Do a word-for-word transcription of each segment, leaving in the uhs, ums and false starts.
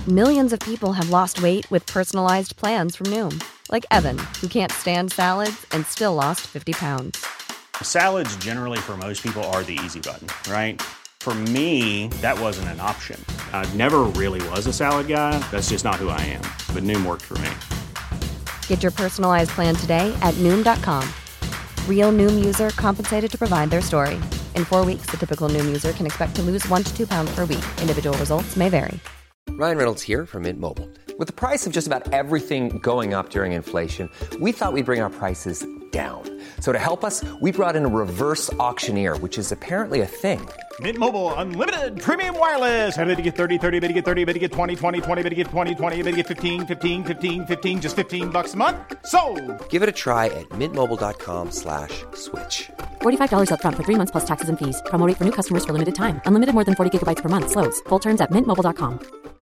Millions of people have lost weight with personalized plans from Noom. Like Evan, who can't stand salads and still lost fifty pounds. Salads generally for most people are the easy button, right? For me, that wasn't an option. I never really was a salad guy. That's just not who I am. But Noom worked for me. Get your personalized plan today at Noom dot com. Real Noom user compensated to provide their story. In four weeks, the typical Noom user can expect to lose one to two pounds per week. Individual results may vary. Ryan Reynolds here from Mint Mobile. With the price of just about everything going up during inflation, we thought we'd bring our prices down. So to help us, we brought in a reverse auctioneer, which is apparently a thing. Mint Mobile Unlimited Premium Wireless. How to get thirty, thirty, how to get thirty, how to get twenty, twenty, twenty, how to get twenty, twenty, how to get fifteen, fifteen, fifteen, fifteen, just fifteen bucks a month? Sold! Give it a try at mintmobile.com slash switch. forty-five dollars up front for three months plus taxes and fees. Promo rate for new customers for limited time. Unlimited more than forty gigabytes per month. Slows full terms at mint mobile dot com.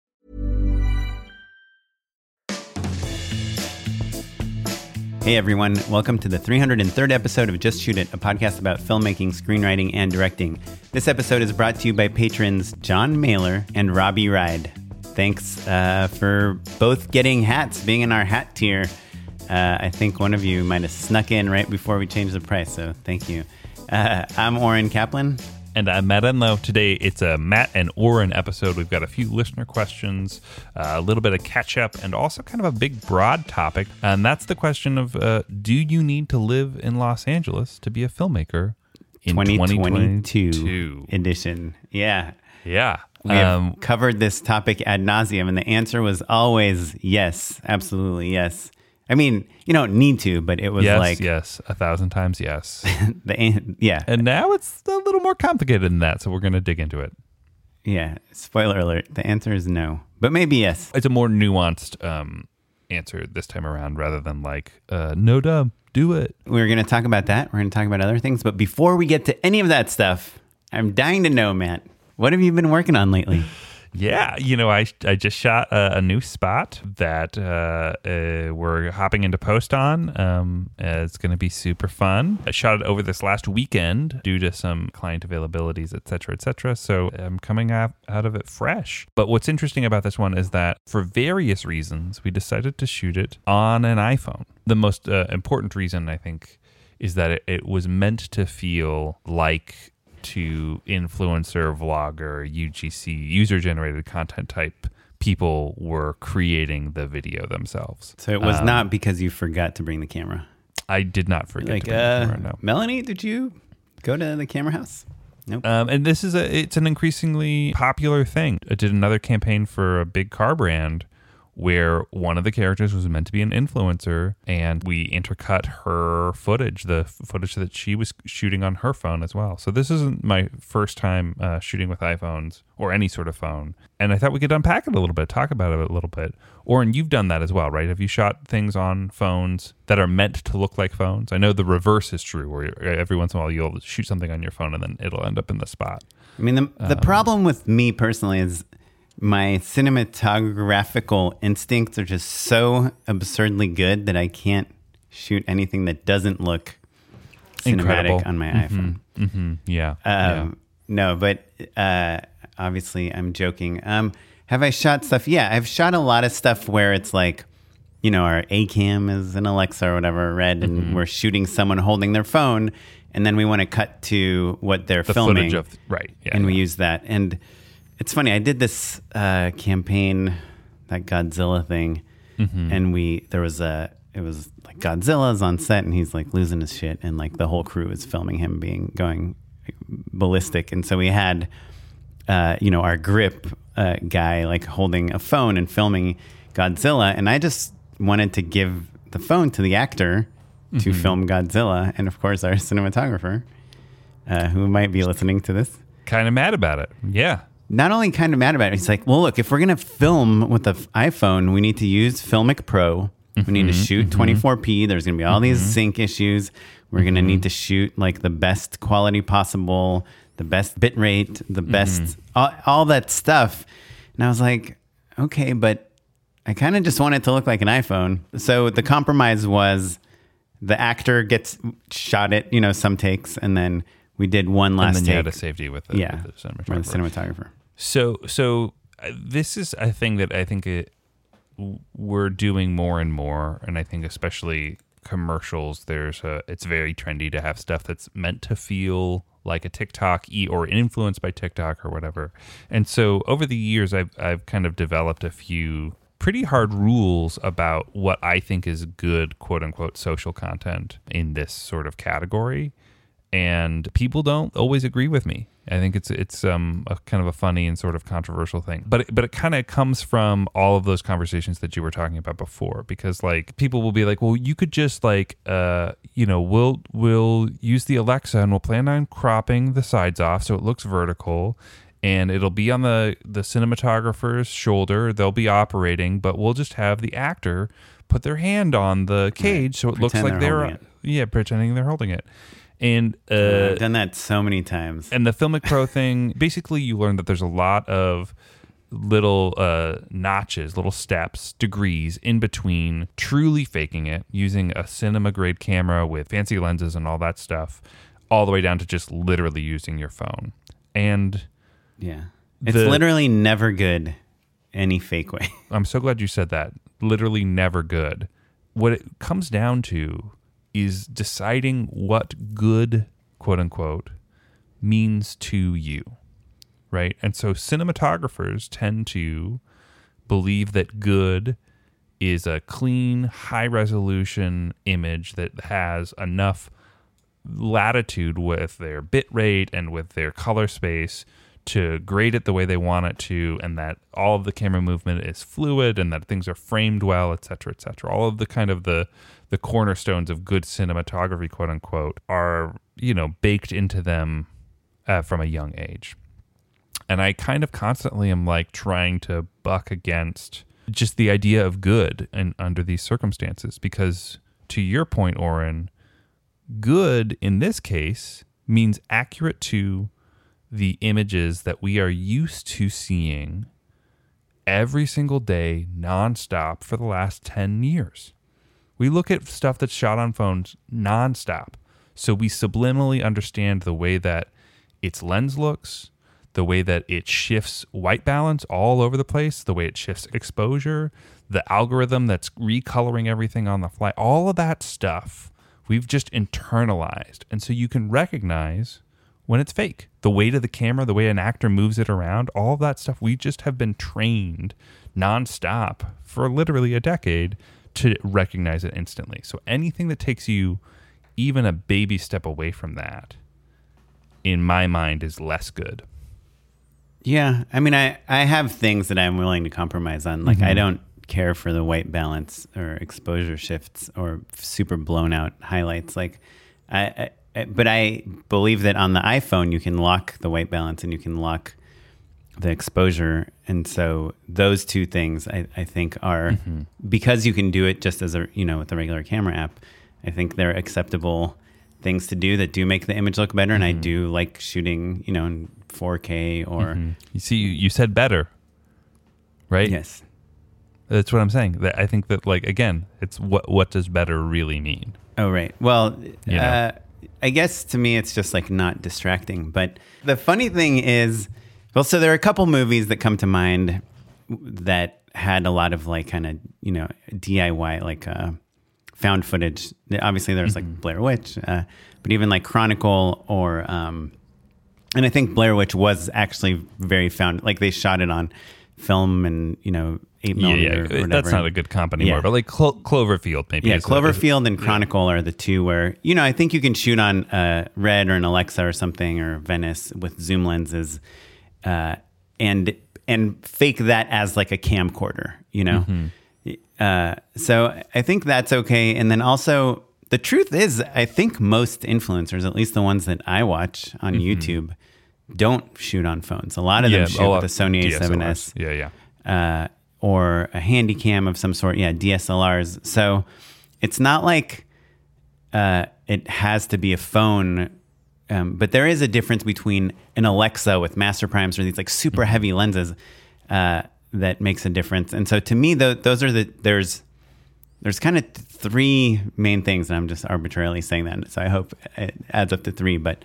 Hey everyone, welcome to the three hundred third episode of Just Shoot It, a podcast about filmmaking, screenwriting, and directing. This episode is brought to you by patrons John Mailer and Robbie Ride. Thanks uh, for both getting hats, being in our hat tier. Uh, I think one of you might have snuck in right before we changed the price, so thank you. Uh, I'm Oren Kaplan. And I'm Matt Enlow. Today, it's a Matt and Oren episode. We've got a few listener questions, uh, a little bit of catch-up, and also kind of a big, broad topic. And that's the question of, uh, do you need to live in Los Angeles to be a filmmaker in twenty twenty-two, twenty twenty-two edition? Yeah. Yeah. We have um, covered this topic ad nauseum, and the answer was always yes, absolutely yes. I mean, you don't need to, but it was yes, like... Yes, a thousand times yes. the Yeah. And now it's a little more complicated than that, so we're going to dig into it. Yeah, spoiler alert, the answer is no, but maybe yes. It's a more nuanced um, answer this time around rather than like, uh, no dumb, do it. We're going to talk about that. We're going to talk about other things, but before we get to any of that stuff, I'm dying to know, Matt, what have you been working on lately? Yeah, you know, I I just shot a, a new spot that uh, uh, we're hopping into post on. Um, uh, it's going to be super fun. I shot it over this last weekend due to some client availabilities, et cetera, et cetera. So I'm coming out, out of it fresh. But what's interesting about this one is that for various reasons, we decided to shoot it on an iPhone. The most uh, important reason, I think, is that it, it was meant to feel like to influencer, vlogger, U G C, user-generated content type people were creating the video themselves. So it was um, not because you forgot to bring the camera. I did not forget like, to bring uh, the camera, no. Melanie, did you go to the camera house? Nope. Um, and this is a, it's an increasingly popular thing. I did another campaign for a big car brand where one of the characters was meant to be an influencer, and we intercut her footage, the f- footage that she was shooting on her phone as well. So this isn't my first time uh, shooting with iPhones or any sort of phone. And I thought we could unpack it a little bit, talk about it a little bit. Oren, you've done that as well, right? Have you shot things on phones that are meant to look like phones? I know the reverse is true, where every once in a while you'll shoot something on your phone and then it'll end up in the spot. I mean, the, the um, problem with me personally is my cinematographical instincts are just so absurdly good that I can't shoot anything that doesn't look cinematic Incredible. on my mm-hmm. iPhone. Mm-hmm. Yeah. Um, yeah. No, but uh, obviously I'm joking. Um, have I shot stuff? Yeah, I've shot a lot of stuff where it's like, you know, our A cam is an Alexa or whatever, red, and mm-hmm. we're shooting someone holding their phone, and then we want to cut to what they're the filming. Footage of, right. Yeah, and yeah. we use that. And it's funny, I did this uh, campaign, that Godzilla thing, mm-hmm. and we, there was a, it was like Godzilla's on set and he's like losing his shit, and like the whole crew is filming him being, going ballistic. And so we had, uh, you know, our grip uh, guy like holding a phone and filming Godzilla. And I just wanted to give the phone to the actor mm-hmm. to film Godzilla. And of course, our cinematographer, uh, who might be listening to this, kind of mad about it. Yeah. Not only kind of mad about it, he's like, well, look, if we're going to film with the iPhone, we need to use Filmic Pro. Mm-hmm, we need to shoot mm-hmm. twenty-four p. There's going to be all mm-hmm. these sync issues. We're mm-hmm. going to need to shoot like the best quality possible, the best bit rate, the best, mm-hmm. all, all that stuff. And I was like, okay, but I kind of just want it to look like an iPhone. So the compromise was the actor gets shot it, you know, some takes, and then we did one last take. And then you had a safety with the, yeah, with the cinematographer. With the cinematographer. So, so this is a thing that I think it, we're doing more and more, and I think especially commercials, there's a, it's very trendy to have stuff that's meant to feel like a TikTok or influenced by TikTok or whatever. And so over the years, I've I've kind of developed a few pretty hard rules about what I think is good, quote unquote, social content in this sort of category. And people don't always agree with me. I think it's it's um a kind of a funny and sort of controversial thing, but it, but it kind of comes from all of those conversations that you were talking about before. Because like people will be like, well, you could just like uh you know we'll we'll use the Alexa and we'll plan on cropping the sides off so it looks vertical, and it'll be on the the cinematographer's shoulder. They'll be operating, but we'll just have the actor put their hand on the cage right. so it Pretend looks like they're they're yeah pretending they're holding it. And uh, uh, I've done that so many times. And the Filmic Pro thing, basically you learn that there's a lot of little uh, notches, little steps, degrees in between truly faking it, using a cinema grade camera with fancy lenses and all that stuff, all the way down to just literally using your phone. And yeah, it's the, literally never good any fake way. I'm so glad you said that. Literally never good. What it comes down to is deciding what good, quote unquote, means to you, right? And so cinematographers tend to believe that good is a clean, high resolution image that has enough latitude with their bit rate and with their color space to grade it the way they want it to, and that all of the camera movement is fluid and that things are framed well, et cetera, et cetera. All of the kind of the the cornerstones of good cinematography, quote unquote, are, you know, baked into them uh, from a young age. And I kind of constantly am like trying to buck against just the idea of good and under these circumstances, because to your point, Oren, good in this case means accurate to the images that we are used to seeing every single day, nonstop for the last ten years. We look at stuff that's shot on phones nonstop. So we subliminally understand the way that its lens looks, the way that it shifts white balance all over the place, the way it shifts exposure, the algorithm that's recoloring everything on the fly, all of that stuff we've just internalized. And so you can recognize when it's fake. The weight of the camera, the way an actor moves it around, all of that stuff, we just have been trained nonstop for literally a decade to recognize it instantly. So anything that takes you even a baby step away from that, in my mind, is less good. Yeah. I mean, I, I have things that I'm willing to compromise on. Like, mm-hmm. I don't care for the white balance or exposure shifts or super blown out highlights. Like, I, I but I believe that on the iPhone, you can lock the white balance and you can lock the exposure. And so those two things I, I think are, mm-hmm. because you can do it just as a, you know, with the regular camera app, I think they're acceptable things to do that do make the image look better. Mm-hmm. And I do like shooting, you know, in four K or... Mm-hmm. You see, you, you said better, right? Yes. That's what I'm saying. That I think that, like, again, it's what, what does better really mean? Oh, right. Well, you know? uh, I guess to me, it's just like not distracting. But the funny thing is, well, so there are a couple movies that come to mind that had a lot of like kind of, you know, D I Y, like uh, found footage. Obviously, there's mm-hmm. like Blair Witch, uh, but even like Chronicle or, um, and I think Blair Witch was actually very found, like they shot it on film and, you know, eight millimeter yeah, yeah. or whatever. That's not a good comp anymore, yeah. but like Clo- Cloverfield maybe. Yeah, is Cloverfield a, and Chronicle yeah. are the two where, you know, I think you can shoot on uh, Red or an Alexa or something or Venice with zoom lenses uh, and and fake that as like a camcorder, you know? Mm-hmm. Uh, so I think that's okay. And then also, the truth is, I think most influencers, at least the ones that I watch on mm-hmm. YouTube, don't shoot on phones. A lot of yeah, them shoot with a Sony A seven S. Yeah, yeah. Uh, or a handy cam of some sort. Yeah, D S L Rs. So it's not like uh, it has to be a phone, um, but there is a difference between an Alexa with master primes or these like super mm-hmm. heavy lenses uh, that makes a difference. And so to me, th- those are the, there's, there's kind of three main things, and I'm just arbitrarily saying that. So I hope it adds up to three, but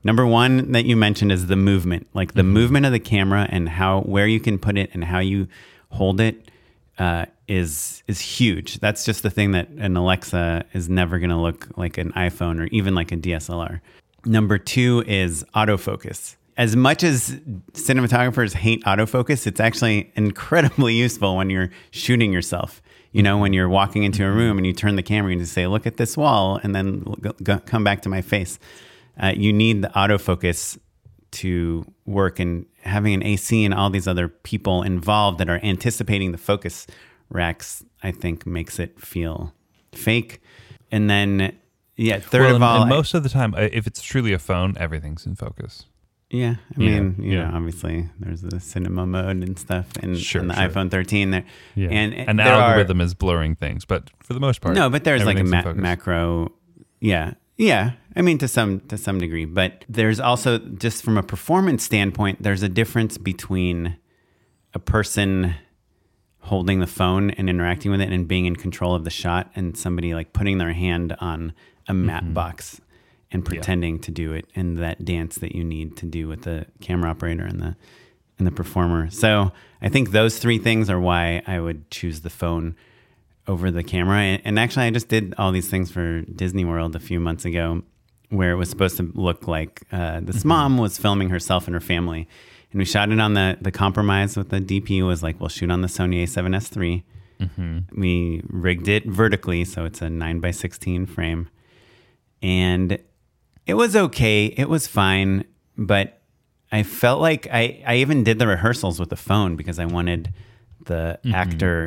Number one that you mentioned is the movement, like the mm-hmm. movement of the camera and how where you can put it and how you hold it uh, is is huge. That's just the thing that an Alexa is never going to look like an iPhone or even like a D S L R. Number two is autofocus. As much as cinematographers hate autofocus, it's actually incredibly useful when you're shooting yourself. You know, when you're walking into a room and you turn the camera and you say, look at this wall, and then go, go, come back to my face. Uh, you need the autofocus to work, and having an A C and all these other people involved that are anticipating the focus racks, I think makes it feel fake. And then, yeah, third well, of all... And most I, of the time, if it's truly a phone, everything's in focus. Yeah, I mean, yeah, you yeah. know, obviously there's the cinema mode and stuff, and, sure, and the sure. iPhone thirteen there. Yeah. And, and the there algorithm are, is blurring things, but for the most part, no, but there's like a ma- in macro, yeah, yeah. I mean, to some to some degree, but there's also just from a performance standpoint, there's a difference between a person holding the phone and interacting with it and being in control of the shot, and somebody like putting their hand on a matte mm-hmm. box and pretending yeah. to do it in that dance that you need to do with the camera operator and the and the performer. So I think those three things are why I would choose the phone over the camera. And, and actually, I just did all these things for Disney World a few months ago, where it was supposed to look like uh, this mm-hmm. mom was filming herself and her family. And we shot it on the, the compromise with the D P was like, we'll shoot on the Sony A seven S three. Mm-hmm. We rigged it vertically, so it's a nine by sixteen frame. And it was okay. It was fine. But I felt like I, I even did the rehearsals with the phone because I wanted the mm-hmm. actor,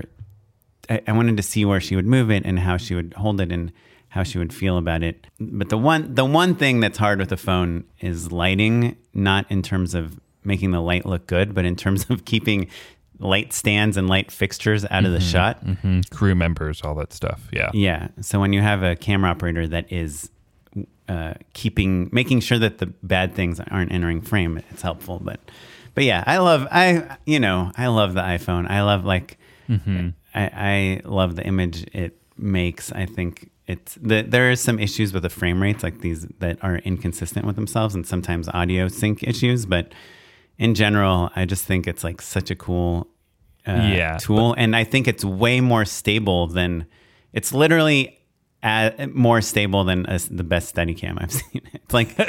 I, I wanted to see where she would move it and how she would hold it and how she would feel about it. But the one the one thing that's hard with the phone is lighting, not in terms of making the light look good, but in terms of keeping light stands and light fixtures out mm-hmm. of the shot. Mm-hmm. Crew members, all that stuff. Yeah. Yeah. So when you have a camera operator that is uh, keeping, making sure that the bad things aren't entering frame, it's helpful. But, but yeah, I love, I, you know, I love the iPhone. I love like, mm-hmm. I, I love the image it makes. I think it's, the, there are some issues with the frame rates, like these that are inconsistent with themselves, and sometimes audio sync issues. But in general, I just think it's like such a cool uh, yeah, tool. And I think it's way more stable than, it's literally uh, more stable than a, the best Steadicam I've seen. It's like,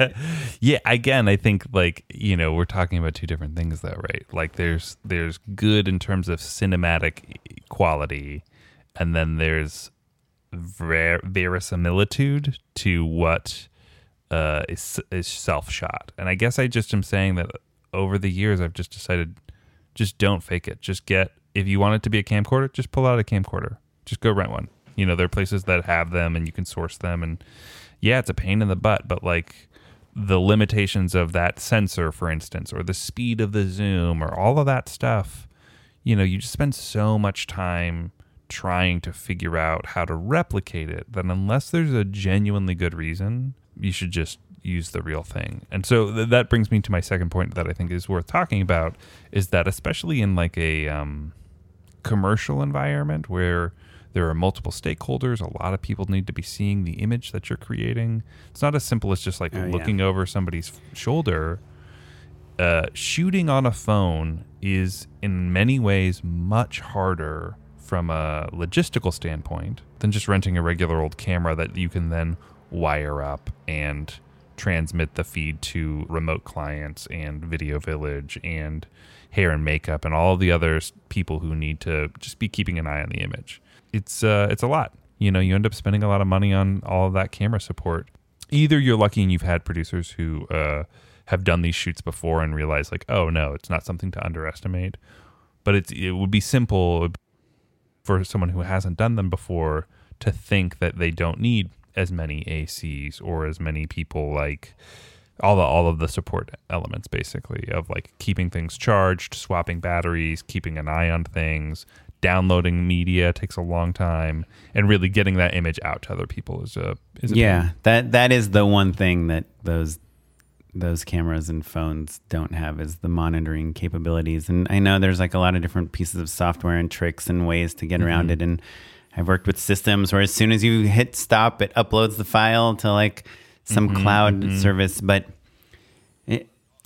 yeah, again, I think like, you know, we're talking about two different things though, right? Like there's, there's good in terms of cinematic quality, and then there's ver- verisimilitude to what uh, is, is self-shot. And I guess I just am saying that over the years, I've just decided, just don't fake it. Just get, if you want it to be a camcorder, just pull out a camcorder. Just go rent one. You know, there are places that have them and you can source them. And yeah, it's a pain in the butt, but like the limitations of that sensor, for instance, or the speed of the zoom or all of that stuff, you know, you just spend so much time trying to figure out how to replicate it that unless there's a genuinely good reason, you should just use the real thing. And so th- that brings me to my second point that I think is worth talking about, is that especially in like a um, commercial environment where there are multiple stakeholders, a lot of people need to be seeing the image that you're creating. It's not as simple as just like oh, looking yeah. over somebody's shoulder. Uh, shooting on a phone is in many ways much harder from a logistical standpoint than just renting a regular old camera that you can then wire up and transmit the feed to remote clients and Video Village and hair and makeup and all the other people who need to just be keeping an eye on the image. It's uh, it's a lot. You know, you end up spending a lot of money on all of that camera support. Either you're lucky and you've had producers who uh, have done these shoots before and realize like, oh no, it's not something to underestimate. But it's it would be simple for someone who hasn't done them before to think that they don't need as many A Cs or as many people, like all the all of the support elements basically of like keeping things charged, swapping batteries, keeping an eye on things, downloading media takes a long time, and really getting that image out to other people is a is a yeah pain. that that is the one thing that those those cameras and phones don't have, is the monitoring capabilities. And I know there's like a lot of different pieces of software and tricks and ways to get mm-hmm. around it, and I've worked with systems where as soon as you hit stop, it uploads the file to like some mm-hmm, cloud mm-hmm. service. But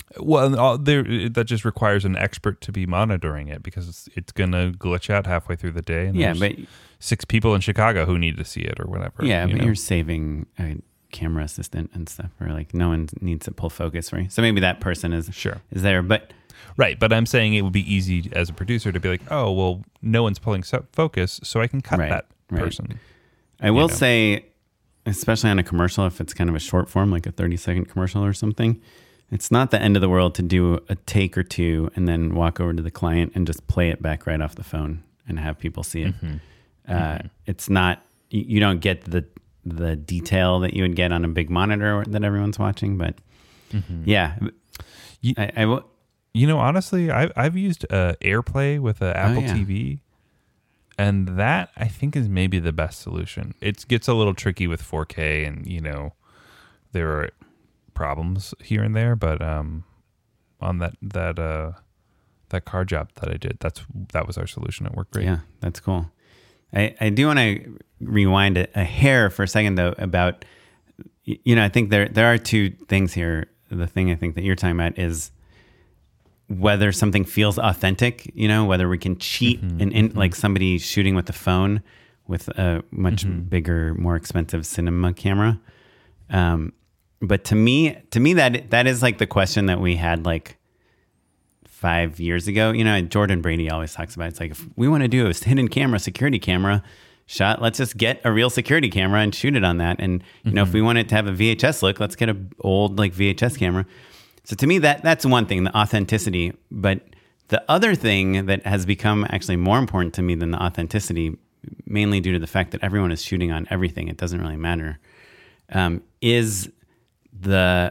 Well, all, there that just requires an expert to be monitoring it because it's, it's going to glitch out halfway through the day. And Yeah, there's but six people in Chicago who need to see it or whatever. yeah, you but know? you're saving a camera assistant and stuff, or like no one needs to pull focus for you. So maybe that person is Sure. is there, but Right, but I'm saying it would be easy as a producer to be like, oh, well, no one's pulling so- focus, so I can cut Right, that right. person. I will know. say, especially on a commercial, if it's kind of a short form, like a thirty second commercial or something, it's not the end of the world to do a take or two and then walk over to the client and just play it back right off the phone and have people see it. Mm-hmm. Uh, Mm-hmm. It's not, you, you don't get the the detail that you would get on a big monitor that everyone's watching, but Mm-hmm. yeah. You- I, I will. You know, honestly, I, I've used uh, AirPlay with uh, Apple yeah. T V, and that I think is maybe the best solution. It gets a little tricky with four K, and you know, there are problems here and there, but um, on that that uh, that car job that I did, that's that was our solution. It worked great. Yeah, that's cool. I, I do want to rewind a, a hair for a second, though, about, you know, I think there there are two things here. The thing I think that you're talking about is whether something feels authentic, you know, whether we can cheat Mm-hmm, and in, like somebody shooting with the phone with a much Mm-hmm. bigger, more expensive cinema camera. Um, but to me, to me, that that is like the question that we had like five years ago. You know, Jordan Brady always talks about it. It's like, if we want to do a hidden camera, security camera shot, let's just get a real security camera and shoot it on that. And, you know, if we want it to have a V H S look, let's get an old like V H S camera. So to me, that that's one thing, the authenticity. But the other thing that has become actually more important to me than the authenticity, mainly due to the fact that everyone is shooting on everything, it doesn't really matter, um, is the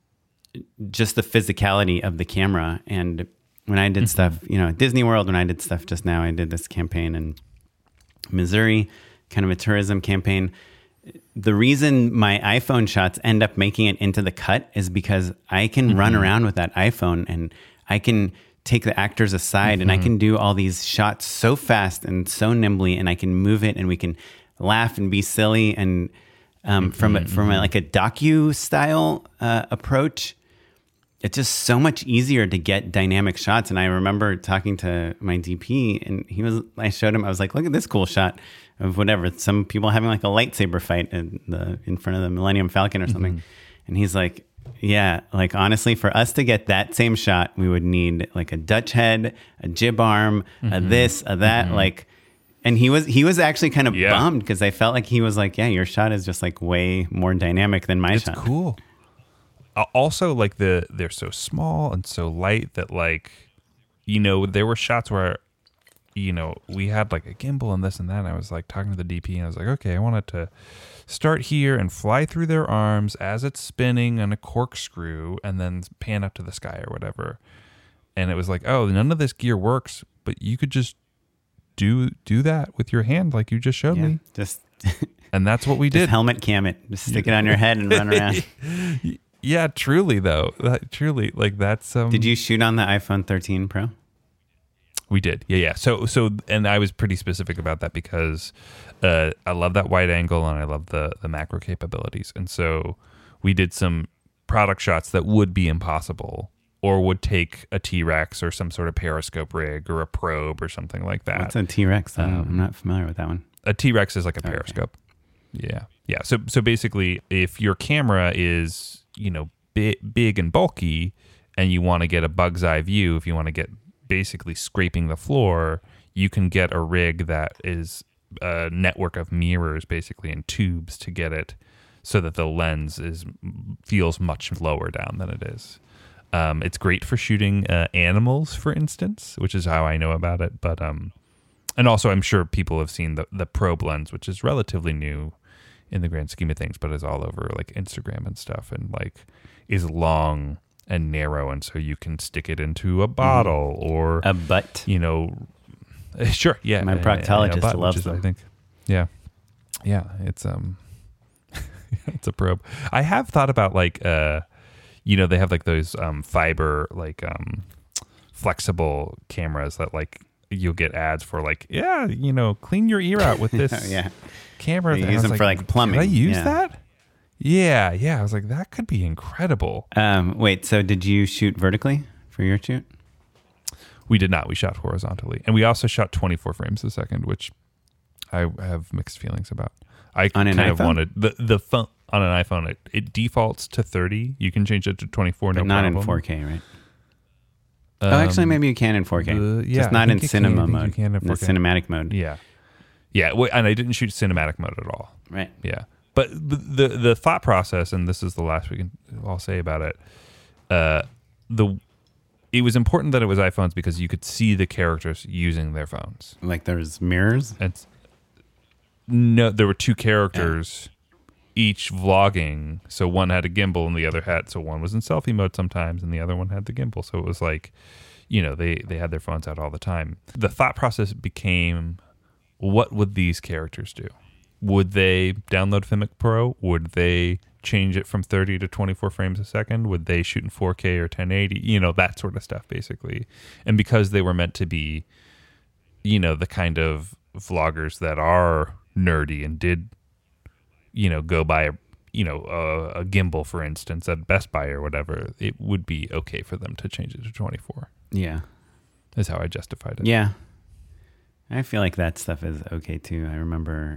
just the physicality of the camera. And when I did stuff, you know, at Disney World, when I did stuff just now, I did this campaign in Missouri, kind of a tourism campaign. The reason my iPhone shots end up making it into the cut is because I can mm-hmm. run around with that iPhone and I can take the actors aside mm-hmm. and I can do all these shots so fast and so nimbly, and I can move it and we can laugh and be silly. And um, mm-hmm. from a, from a, like a docu style uh, approach, it's just so much easier to get dynamic shots. And I remember talking to my D P, and he was, I showed him, I was like, look at this cool shot of whatever, some people having like a lightsaber fight in the in front of the Millennium Falcon or something. Mm-hmm. And he's like, yeah, like honestly, for us to get that same shot, we would need like a Dutch head, a jib arm, mm-hmm. a this, a that, mm-hmm. like, and he was he was actually kind of yeah. bummed because I felt like he was like, yeah, your shot is just like way more dynamic than my it's shot. It's cool. Also, like the they're so small and so light that, like, you know, there were shots where, you know, we had like a gimbal and this and that. And I was like talking to the D P and I was like, okay, I want it to start here and fly through their arms as it's spinning on a corkscrew and then pan up to the sky or whatever. And it was like, oh, none of this gear works, but you could just do do that with your hand like you just showed yeah, me. Just and that's what we just did. Helmet cam it. Just stick it on your head and run around. Yeah, truly though. That, truly, like that's. Um, did you shoot on the iPhone thirteen Pro? We did, yeah, yeah. So, so, and I was pretty specific about that because uh, I love that wide angle and I love the the macro capabilities, and so we did some product shots that would be impossible or would take a T-Rex or some sort of periscope rig or a probe or something like that. What's a T-Rex? Um, I'm not familiar with that one. A T-Rex is like a periscope. Okay. Yeah, yeah. So, so basically, if your camera is, you know, big, big and bulky, and you want to get a bug's eye view, if you want to get basically scraping the floor, you can get a rig that is a network of mirrors, basically, and tubes to get it so that the lens is feels much lower down than it is. Um, it's great for shooting uh, animals, for instance, which is how I know about it. But um, and also, I'm sure people have seen the the probe lens, which is relatively new in the grand scheme of things, but is all over like Instagram and stuff, and like is long and narrow, and so you can stick it into a bottle mm. or a butt. You know, sure, yeah. My proctologist butt, loves is, them. I think, yeah, yeah. It's um, it's a probe. I have thought about like uh, you know, they have like those um fiber like um flexible cameras that like you'll get ads for, like, yeah, you know, clean your ear out with this. yeah. Camera. They use them like, for like plumbing. Did I use yeah. that? Yeah, yeah. I was like, that could be incredible. Um, wait, so did you shoot vertically for your shoot? We did not. We shot horizontally. And we also shot twenty-four frames a second, which I have mixed feelings about. I On an kind of iPhone? wanted the the phone on an iPhone. It, it defaults to thirty. You can change it to twenty-four. But no not problem. in four K, right? Um, oh, actually, maybe you can in four K. the- yeah, Just not I in think you can. I cinema think you mode. can in in the four K. cinematic mode. Yeah, yeah. w- And I didn't shoot cinematic mode at all. Right. Yeah, but the the thought process, and this is the last we can all say about it. Uh, the it was important that it was iPhones because you could see the characters using their phones. Like there's mirrors. It's no, there were two characters, each vlogging. So one had a gimbal and the other had. So one was in selfie mode sometimes, and the other one had the gimbal. So it was like, you know, they they had their phones out all the time. The thought process became, what would these characters do? Would they download Filmic Pro? Would they change it from thirty to twenty-four frames a second? Would they shoot in four K or ten eighty? You know, that sort of stuff, basically. And because they were meant to be, you know, the kind of vloggers that are nerdy and did, you know, go buy, a, you know, a, a gimbal, for instance, at Best Buy or whatever, it would be okay for them to change it to twenty-four. Yeah. Is how I justified it. Yeah. I feel like that stuff is okay too. I remember.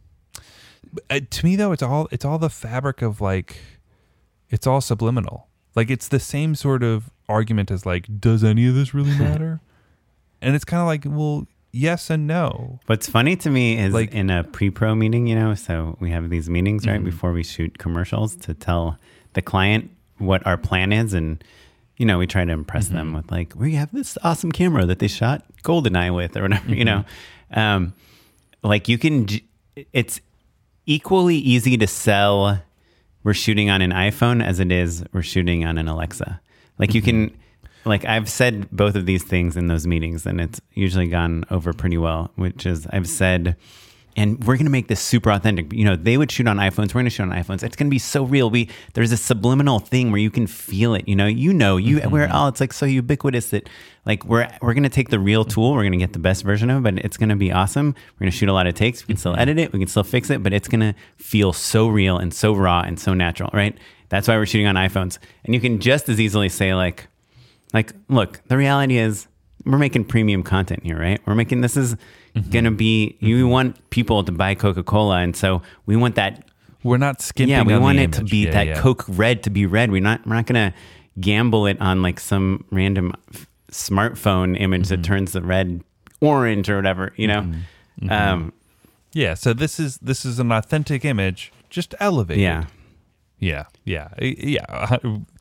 Uh, to me though, it's all it's all the fabric of like, it's all subliminal. Like it's the same sort of argument as like, does any of this really matter? And it's kind of like, well, yes and no. What's funny to me is Like- in a pre-pro meeting, you know, so we have these meetings right Mhm. before we shoot commercials to tell the client what our plan is, and you know, we try to impress Mm-hmm. them with like, we have this awesome camera that they shot GoldenEye with or whatever, you know. Um, like you can, j- it's equally easy to sell we're shooting on an iPhone as it is we're shooting on an Alexa. Like you can, like I've said both of these things in those meetings and it's usually gone over pretty well, which is I've said, and we're going to make this super authentic. You know, they would shoot on iPhones. We're going to shoot on iPhones. It's going to be so real. We there's a subliminal thing where you can feel it. You know, you know, you mm-hmm. we're all. It's like so ubiquitous that like we're we're going to take the real tool. We're going to get the best version of it, but it's going to be awesome. We're going to shoot a lot of takes. We can still edit it. We can still fix it, but it's going to feel so real and so raw and so natural, right? That's why we're shooting on iPhones. And you can just as easily say like, like, look, the reality is we're making premium content here, right? We're making this is. Mm-hmm. Gonna be you mm-hmm. want people to buy Coca-Cola, and so we want that. We're not skimping. Yeah, we on want the it to image. be yeah, that yeah. Coke red to be red. We're not. We're not gonna gamble it on like some random f- smartphone image mm-hmm. that turns the red orange or whatever. You know. Mm-hmm. Um, yeah. So this is this is an authentic image, just elevated. yeah. Yeah. Yeah. Yeah.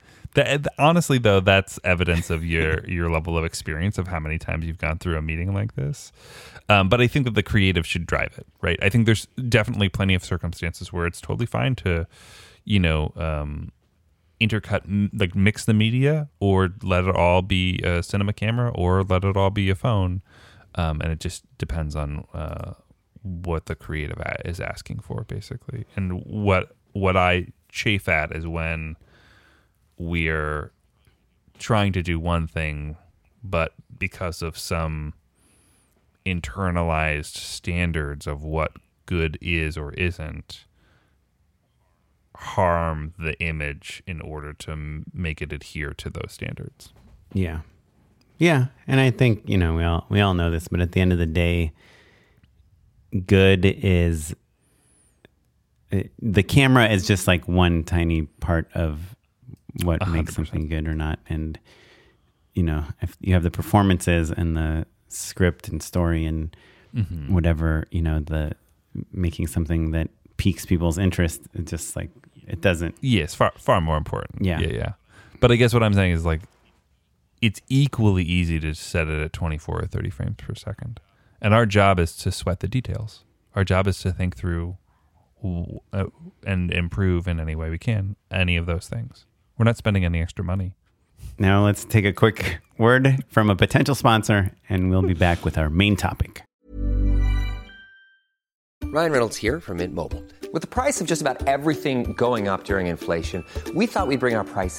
The, honestly, though, that's evidence of your your level of experience of how many times you've gone through a meeting like this. Um, but I think that the creative should drive it, right? I think there's definitely plenty of circumstances where it's totally fine to, you know, um, intercut, like mix the media, or let it all be a cinema camera, or let it all be a phone, um, and it just depends on uh, what the creative is asking for, basically. And what what I chafe at is when we're trying to do one thing, but because of some internalized standards of what good is or isn't, harm the image in order to m- make it adhere to those standards. Yeah. Yeah. And I think, you know, we all we all know this, but at the end of the day, good is the camera is just like one tiny part of what one hundred percent makes something good or not. And, you know, if you have the performances and the script and story and mm-hmm. whatever, you know, the making something that piques people's interest, it just like, it doesn't. Yes, far, far more important. Yeah. Yeah, yeah. But I guess what I'm saying is like, it's equally easy to set it at twenty-four or thirty frames per second. And our job is to sweat the details. Our job is to think through uh, and improve in any way we can any of those things. We're not spending any extra money. Now let's take a quick word from a potential sponsor, and we'll be back with our main topic. Ryan Reynolds here from Mint Mobile. With the price of just about everything going up during inflation, we thought we'd bring our prices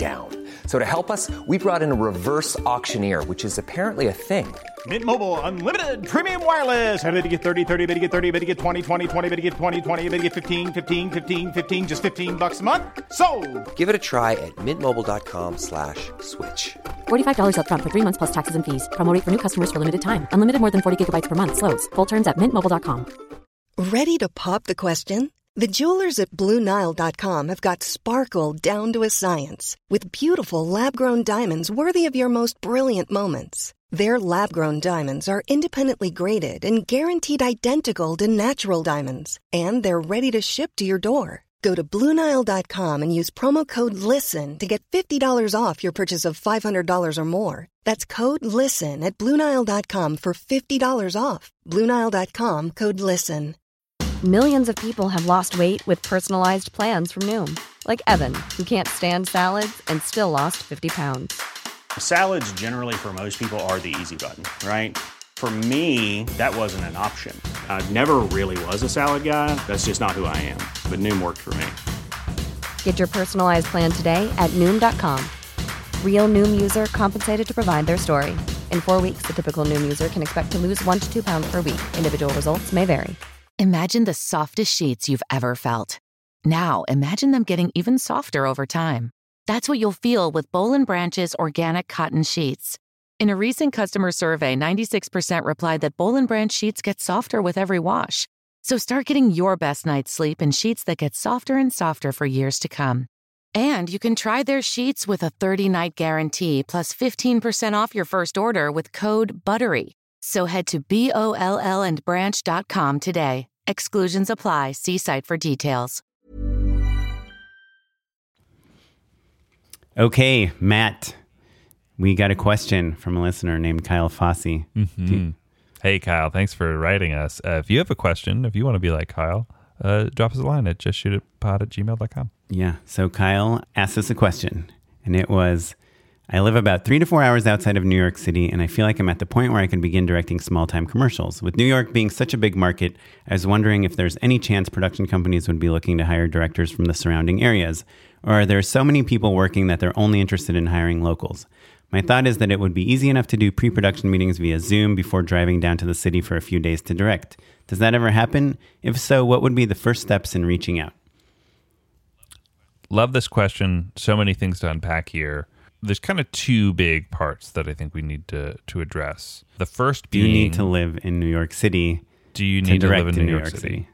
down. So to help us, we brought in a reverse auctioneer, which is apparently a thing. Mint Mobile Unlimited Premium Wireless. How to get thirty, thirty, how to get thirty, how to get twenty, twenty, twenty, how to get twenty, twenty, how to get fifteen, fifteen, fifteen, fifteen, just fifteen bucks a month? Sold! Give it a try at mintmobile.com slash switch. forty-five dollars up front for three months plus taxes and fees. Promo rate for new customers for limited time. Unlimited more than forty gigabytes per month. Slows full terms at mint mobile dot com. Ready to pop the question? The jewelers at Blue Nile dot com have got sparkle down to a science with beautiful lab-grown diamonds worthy of your most brilliant moments. Their lab-grown diamonds are independently graded and guaranteed identical to natural diamonds, and they're ready to ship to your door. Go to Blue Nile dot com and use promo code LISTEN to get fifty dollars off your purchase of five hundred dollars or more. That's code LISTEN at Blue Nile dot com for fifty dollars off. Blue Nile dot com, code LISTEN. Millions of people have lost weight with personalized plans from Noom. Like Evan, who can't stand salads and still lost fifty pounds. Salads generally for most people are the easy button, right? For me, that wasn't an option. I never really was a salad guy. That's just not who I am. But Noom worked for me. Get your personalized plan today at Noom dot com. Real Noom user compensated to provide their story. In four weeks, the typical Noom user can expect to lose one to two pounds per week. Individual results may vary. Imagine the softest sheets you've ever felt. Now, imagine them getting even softer over time. That's what you'll feel with Boll and Branch's organic cotton sheets. In a recent customer survey, ninety-six percent replied that Boll and Branch sheets get softer with every wash. So start getting your best night's sleep in sheets that get softer and softer for years to come. And you can try their sheets with a thirty-night guarantee plus fifteen percent off your first order with code BUTTERY. So head to B O L L and branch dot com today. Exclusions apply. See site for details. Okay, Matt, we got a question from a listener named Kyle Fossey. Mm-hmm. Do- Hey, Kyle, thanks for writing us. Uh, if you have a question, if you want to be like Kyle, uh, drop us a line at justshootitpod at gmail dot com. Yeah, so Kyle asked us a question, and it was, I live about three to four hours outside of New York City, and I feel like I'm at the point where I can begin directing small-time commercials. With New York being such a big market, I was wondering if there's any chance production companies would be looking to hire directors from the surrounding areas, or are there so many people working that they're only interested in hiring locals? My thought is that it would be easy enough to do pre-production meetings via Zoom before driving down to the city for a few days to direct. Does that ever happen? If so, what would be the first steps in reaching out? Love this question. So many things to unpack here. There's kind of two big parts that I think we need to, to address. The first being... Do you need to live in New York City? Do you need to, to live in New, New York, York City? City?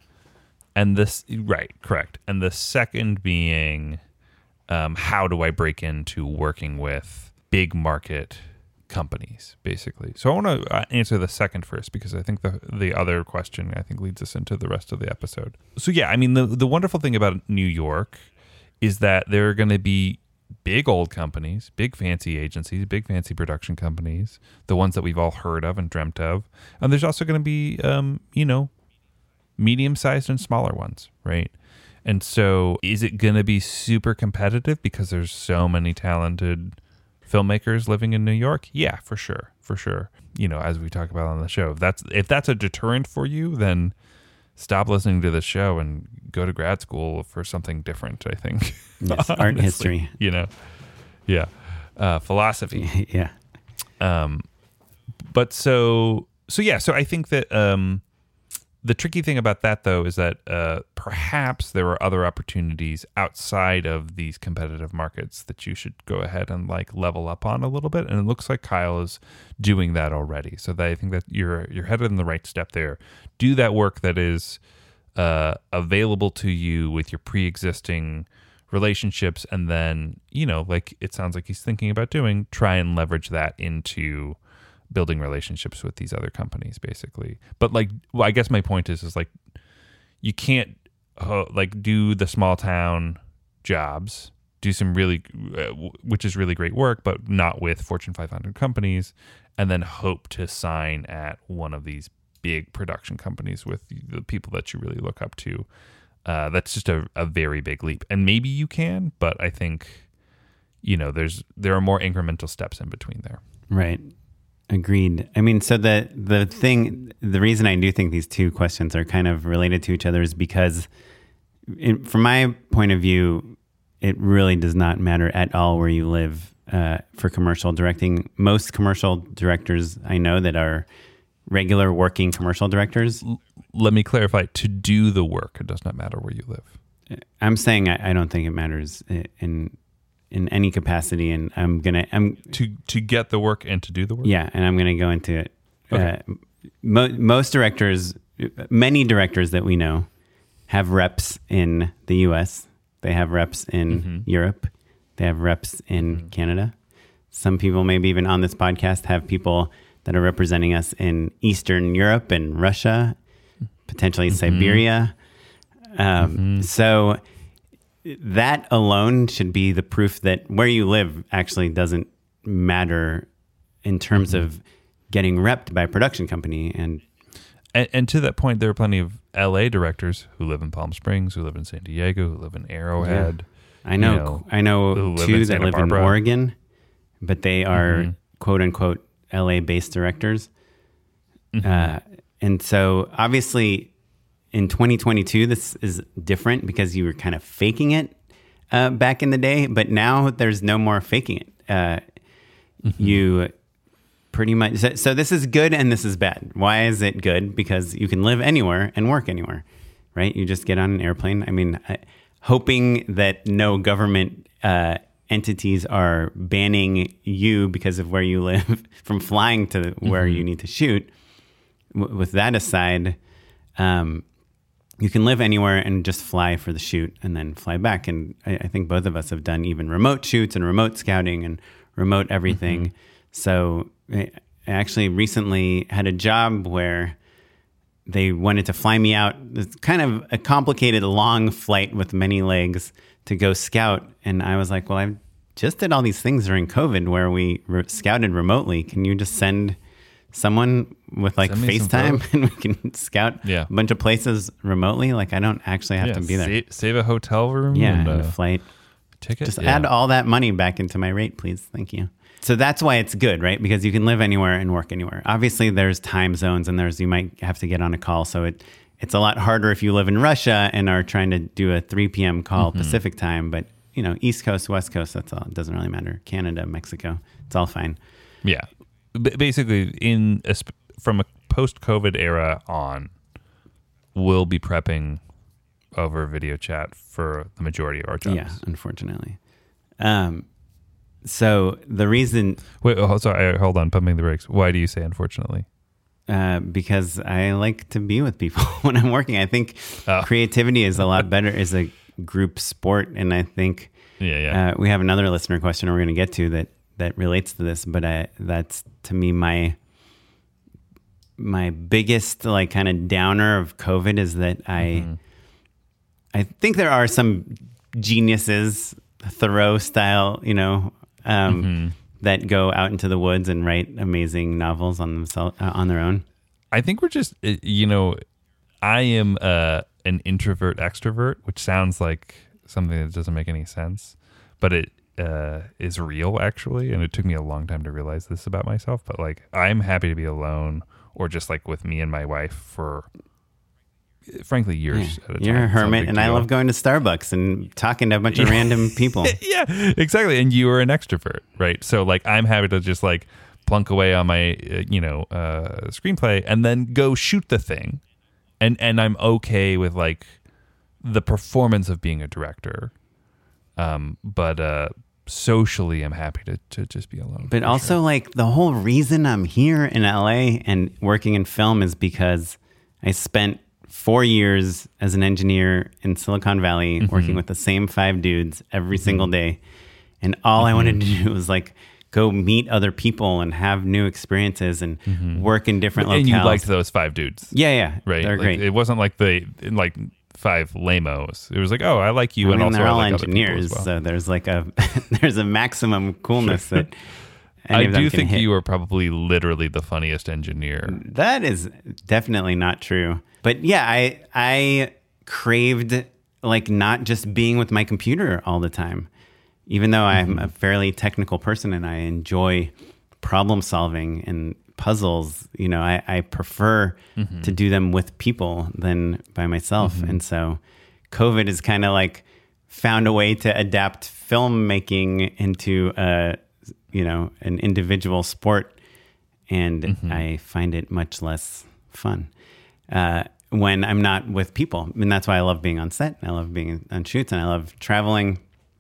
And this, right, correct. And the second being, um, how do I break into working with big market companies, basically? So I want to answer the second first, because I think the the other question, I think, leads us into the rest of the episode. So yeah, I mean, the, the wonderful thing about New York is that there are going to be big old companies, big fancy agencies, big fancy production companies, the ones that we've all heard of and dreamt of. And there's also going to be, um, you know, medium-sized and smaller ones, right? And so is it going to be super competitive because there's so many talented filmmakers living in New York? Yeah, for sure, for sure. You know, as we talk about on the show, if that's if that's a deterrent for you, then stop listening to the show and go to grad school for something different, I think. Yes, art and history. You know, yeah. Uh, philosophy. Yeah. Um, but so, so yeah, so I think that um, the tricky thing about that, though, is that uh, perhaps there are other opportunities outside of these competitive markets that you should go ahead and like level up on a little bit. And it looks like Kyle is doing that already. So that I think that you're you're headed in the right step there. Do that work that is uh, available to you with your pre-existing relationships, and then, you know, like it sounds like he's thinking about doing, try and leverage that into building relationships with these other companies, basically. But like, well, I guess my point is, is like, you can't uh, like do the small town jobs, do some really, uh, which is really great work, but not with Fortune five hundred companies, and then hope to sign at one of these big production companies with the people that you really look up to. Uh, that's just a, a very big leap. And maybe you can, but I think, you know, there's there are more incremental steps in between there. Right. Agreed. I mean, so the the thing, the reason I do think these two questions are kind of related to each other is because, in, from my point of view, it really does not matter at all where you live uh, for commercial directing. Most commercial directors I know that are regular working commercial directors. L- let me clarify. To do the work, it does not matter where you live. I'm saying I, I don't think it matters in in any capacity, and I'm gonna I'm to to get the work and to do the work. Yeah, and I'm gonna go into it. Okay. Uh, mo- most directors, many directors that we know, have reps in the U S. They have reps in mm-hmm. Europe. They have reps in mm-hmm. Canada. Some people, maybe even on this podcast, have people that are representing us in Eastern Europe and Russia, potentially mm-hmm. Siberia. Um, mm-hmm. So that alone should be the proof that where you live actually doesn't matter in terms mm-hmm. of getting repped by a production company. And, and and to that point, there are plenty of L A directors who live in Palm Springs, who live in San Diego, who live in Arrowhead. Yeah. I know, you know I know two that live Barbara. in Oregon, but they are mm-hmm. quote unquote L A based directors. Mm-hmm. Uh, and so obviously in twenty twenty-two, this is different because you were kind of faking it uh, back in the day, but now there's no more faking it. Uh, mm-hmm. You pretty much, so, so this is good and this is bad. Why is it good? Because you can live anywhere and work anywhere, right? You just get on an airplane. I mean, I, hoping that no government uh, entities are banning you because of where you live from flying to where mm-hmm. you need to shoot. W- with that aside, um, you can live anywhere and just fly for the shoot and then fly back. And I, I think both of us have done even remote shoots and remote scouting and remote everything. Mm-hmm. So I actually recently had a job where they wanted to fly me out. It's kind of a complicated, long flight with many legs to go scout. And I was like, well, I just did all these things during COVID where we re- scouted remotely. Can you just send someone with like FaceTime and we can scout yeah. a bunch of places remotely? Like I don't actually have yeah, to be there. Save, save a hotel room. Yeah, and, and uh, a flight. Ticket. Just yeah. add all that money back into my rate, please. Thank you. So that's why it's good, right? Because you can live anywhere and work anywhere. Obviously, there's time zones and there's you might have to get on a call. So it it's a lot harder if you live in Russia and are trying to do a three p.m. call mm-hmm. Pacific time. But, you know, East Coast, West Coast, that's all. It doesn't really matter. Canada, Mexico, it's all fine. Yeah. B- basically, in a sp- from a post-COVID era on, we'll be prepping over video chat for the majority of our jobs. Yeah, unfortunately. Um, so the reason... Wait, oh, sorry, hold on, pumping the brakes. Why do you say unfortunately? Uh, because I like to be with people when I'm working. I think oh. creativity is a lot better as a group sport. And I think yeah, yeah. Uh, we have another listener question we're going to get to that, that relates to this. But I, that's, to me, my my biggest like kind of downer of COVID is that I... Mm-hmm. I think there are some geniuses, Thoreau style, you know, um, mm-hmm. that go out into the woods and write amazing novels on themselves uh, on their own. I think we're just, you know, I am uh, an introvert extrovert, which sounds like something that doesn't make any sense, but it uh, is real actually. And it took me a long time to realize this about myself. But like, I'm happy to be alone or just like with me and my wife for. Frankly, years yeah. at a time. You're a hermit, and deal. I love going to Starbucks and talking to a bunch of random people. Yeah, exactly. And you are an extrovert, right? So, like, I'm happy to just like plunk away on my, uh, you know, uh, screenplay and then go shoot the thing, and and I'm okay with like the performance of being a director, um, but uh, socially, I'm happy to to just be alone. But also, sure. like the whole reason I'm here in L A and working in film is because I spent four years as an engineer in Silicon Valley, mm-hmm. working with the same five dudes every mm-hmm. single day. And all mm-hmm. I wanted to do was like go meet other people and have new experiences and mm-hmm. work in different and locales. And you liked those five dudes. Yeah, yeah. Right. They're like, great. It wasn't like the like five lamos. It was like, oh, I like you. I and mean, also they're I all like engineers. Well. So there's like a, there's a maximum coolness that I do think hit. You are probably literally the funniest engineer. That is definitely not true. But yeah, I I craved like not just being with my computer all the time, even though I'm mm-hmm. a fairly technical person and I enjoy problem solving and puzzles. You know, I, I prefer mm-hmm. to do them with people than by myself. Mm-hmm. And so COVID is kind of like found a way to adapt filmmaking into a, you know, an individual sport, and mm-hmm. I find it much less fun uh, when I'm not with people. And that's why I love being on set. I love being on shoots, and I love traveling.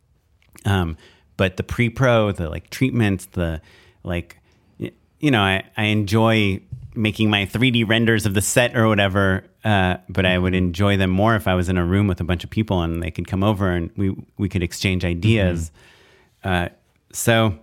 Um, but the pre-pro, the like treatments, the like, you know, I, I enjoy making my three D renders of the set or whatever, uh, but I would enjoy them more if I was in a room with a bunch of people and they could come over and we, we could exchange ideas. Mm-hmm. Uh, so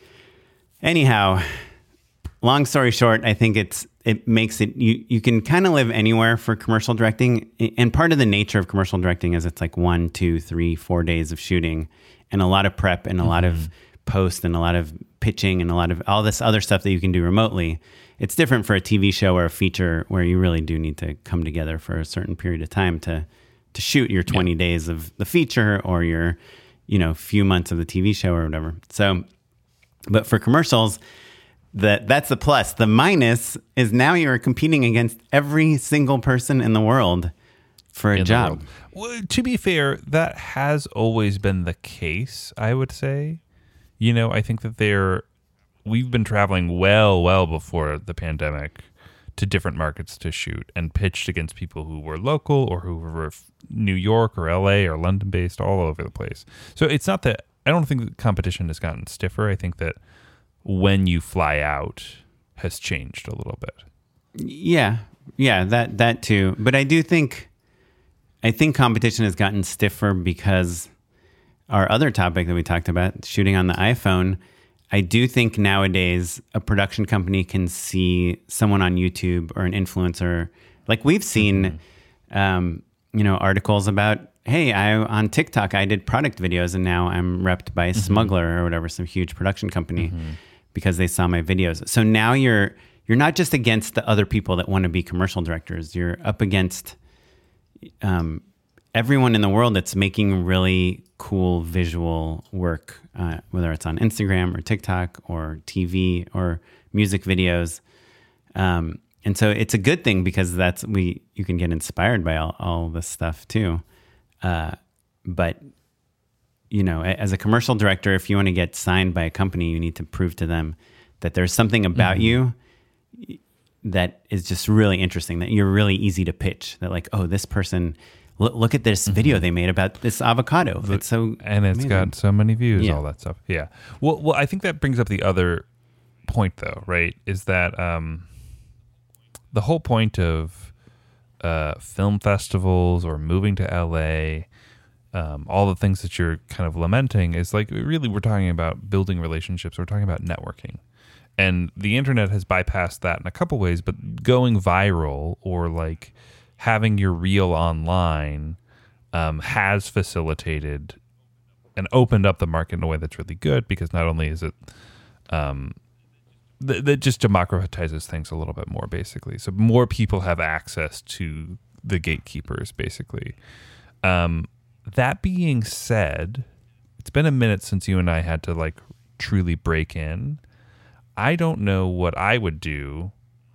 anyhow, long story short, I think it's it makes it, you, you can kind of live anywhere for commercial directing. And part of the nature of commercial directing is it's like one, two, three, four days of shooting and a lot of prep and a mm-hmm. lot of post and a lot of pitching and a lot of all this other stuff that you can do remotely. It's different for a T V show or a feature where you really do need to come together for a certain period of time to to shoot your twenty yeah. days of the feature or your, you know, few months of the T V show or whatever. So, but for commercials, that that's the plus. The minus is now you're competing against every single person in the world for a in job. Well, to be fair, that has always been the case, I would say. You know, I think that they're, we've been traveling well, well before the pandemic to different markets to shoot and pitched against people who were local or who were New York or L A or London based, all over the place. So it's not that, I don't think the competition has gotten stiffer. I think that when you fly out has changed a little bit. Yeah. Yeah, that, that too. But I do think, I think competition has gotten stiffer because our other topic that we talked about, shooting on the iPhone, I do think nowadays a production company can see someone on YouTube or an influencer. Like we've seen, mm-hmm. um, you know, articles about, hey, I on TikTok, I did product videos and now I'm repped by mm-hmm. Smuggler or whatever, some huge production company mm-hmm. because they saw my videos. So now you're, you're not just against the other people that want to be commercial directors. You're up against um, everyone in the world that's making really cool visual work, uh, whether it's on Instagram or TikTok or T V or music videos. Um, and so it's a good thing because that's we you can get inspired by all, all this stuff too. Uh, but, you know, as a commercial director, if you want to get signed by a company, you need to prove to them that there's something about mm-hmm. you that is just really interesting, that you're really easy to pitch, that like, oh, this person... Look, look at this mm-hmm. video they made about this avocado. It's so and it's amazing. Got so many views, yeah. all that stuff. Yeah. Well, well, I think that brings up the other point, though, right? Is that um, the whole point of uh, film festivals or moving to L A, um, all the things that you're kind of lamenting is like really we're talking about building relationships. We're talking about networking, and the internet has bypassed that in a couple ways. But going viral or like having your reel online um, has facilitated and opened up the market in a way that's really good because not only is it um, th- that just democratizes things a little bit more, basically. So more people have access to the gatekeepers, basically. Um, that being said, it's been a minute since you and I had to like truly break in. I don't know what I would do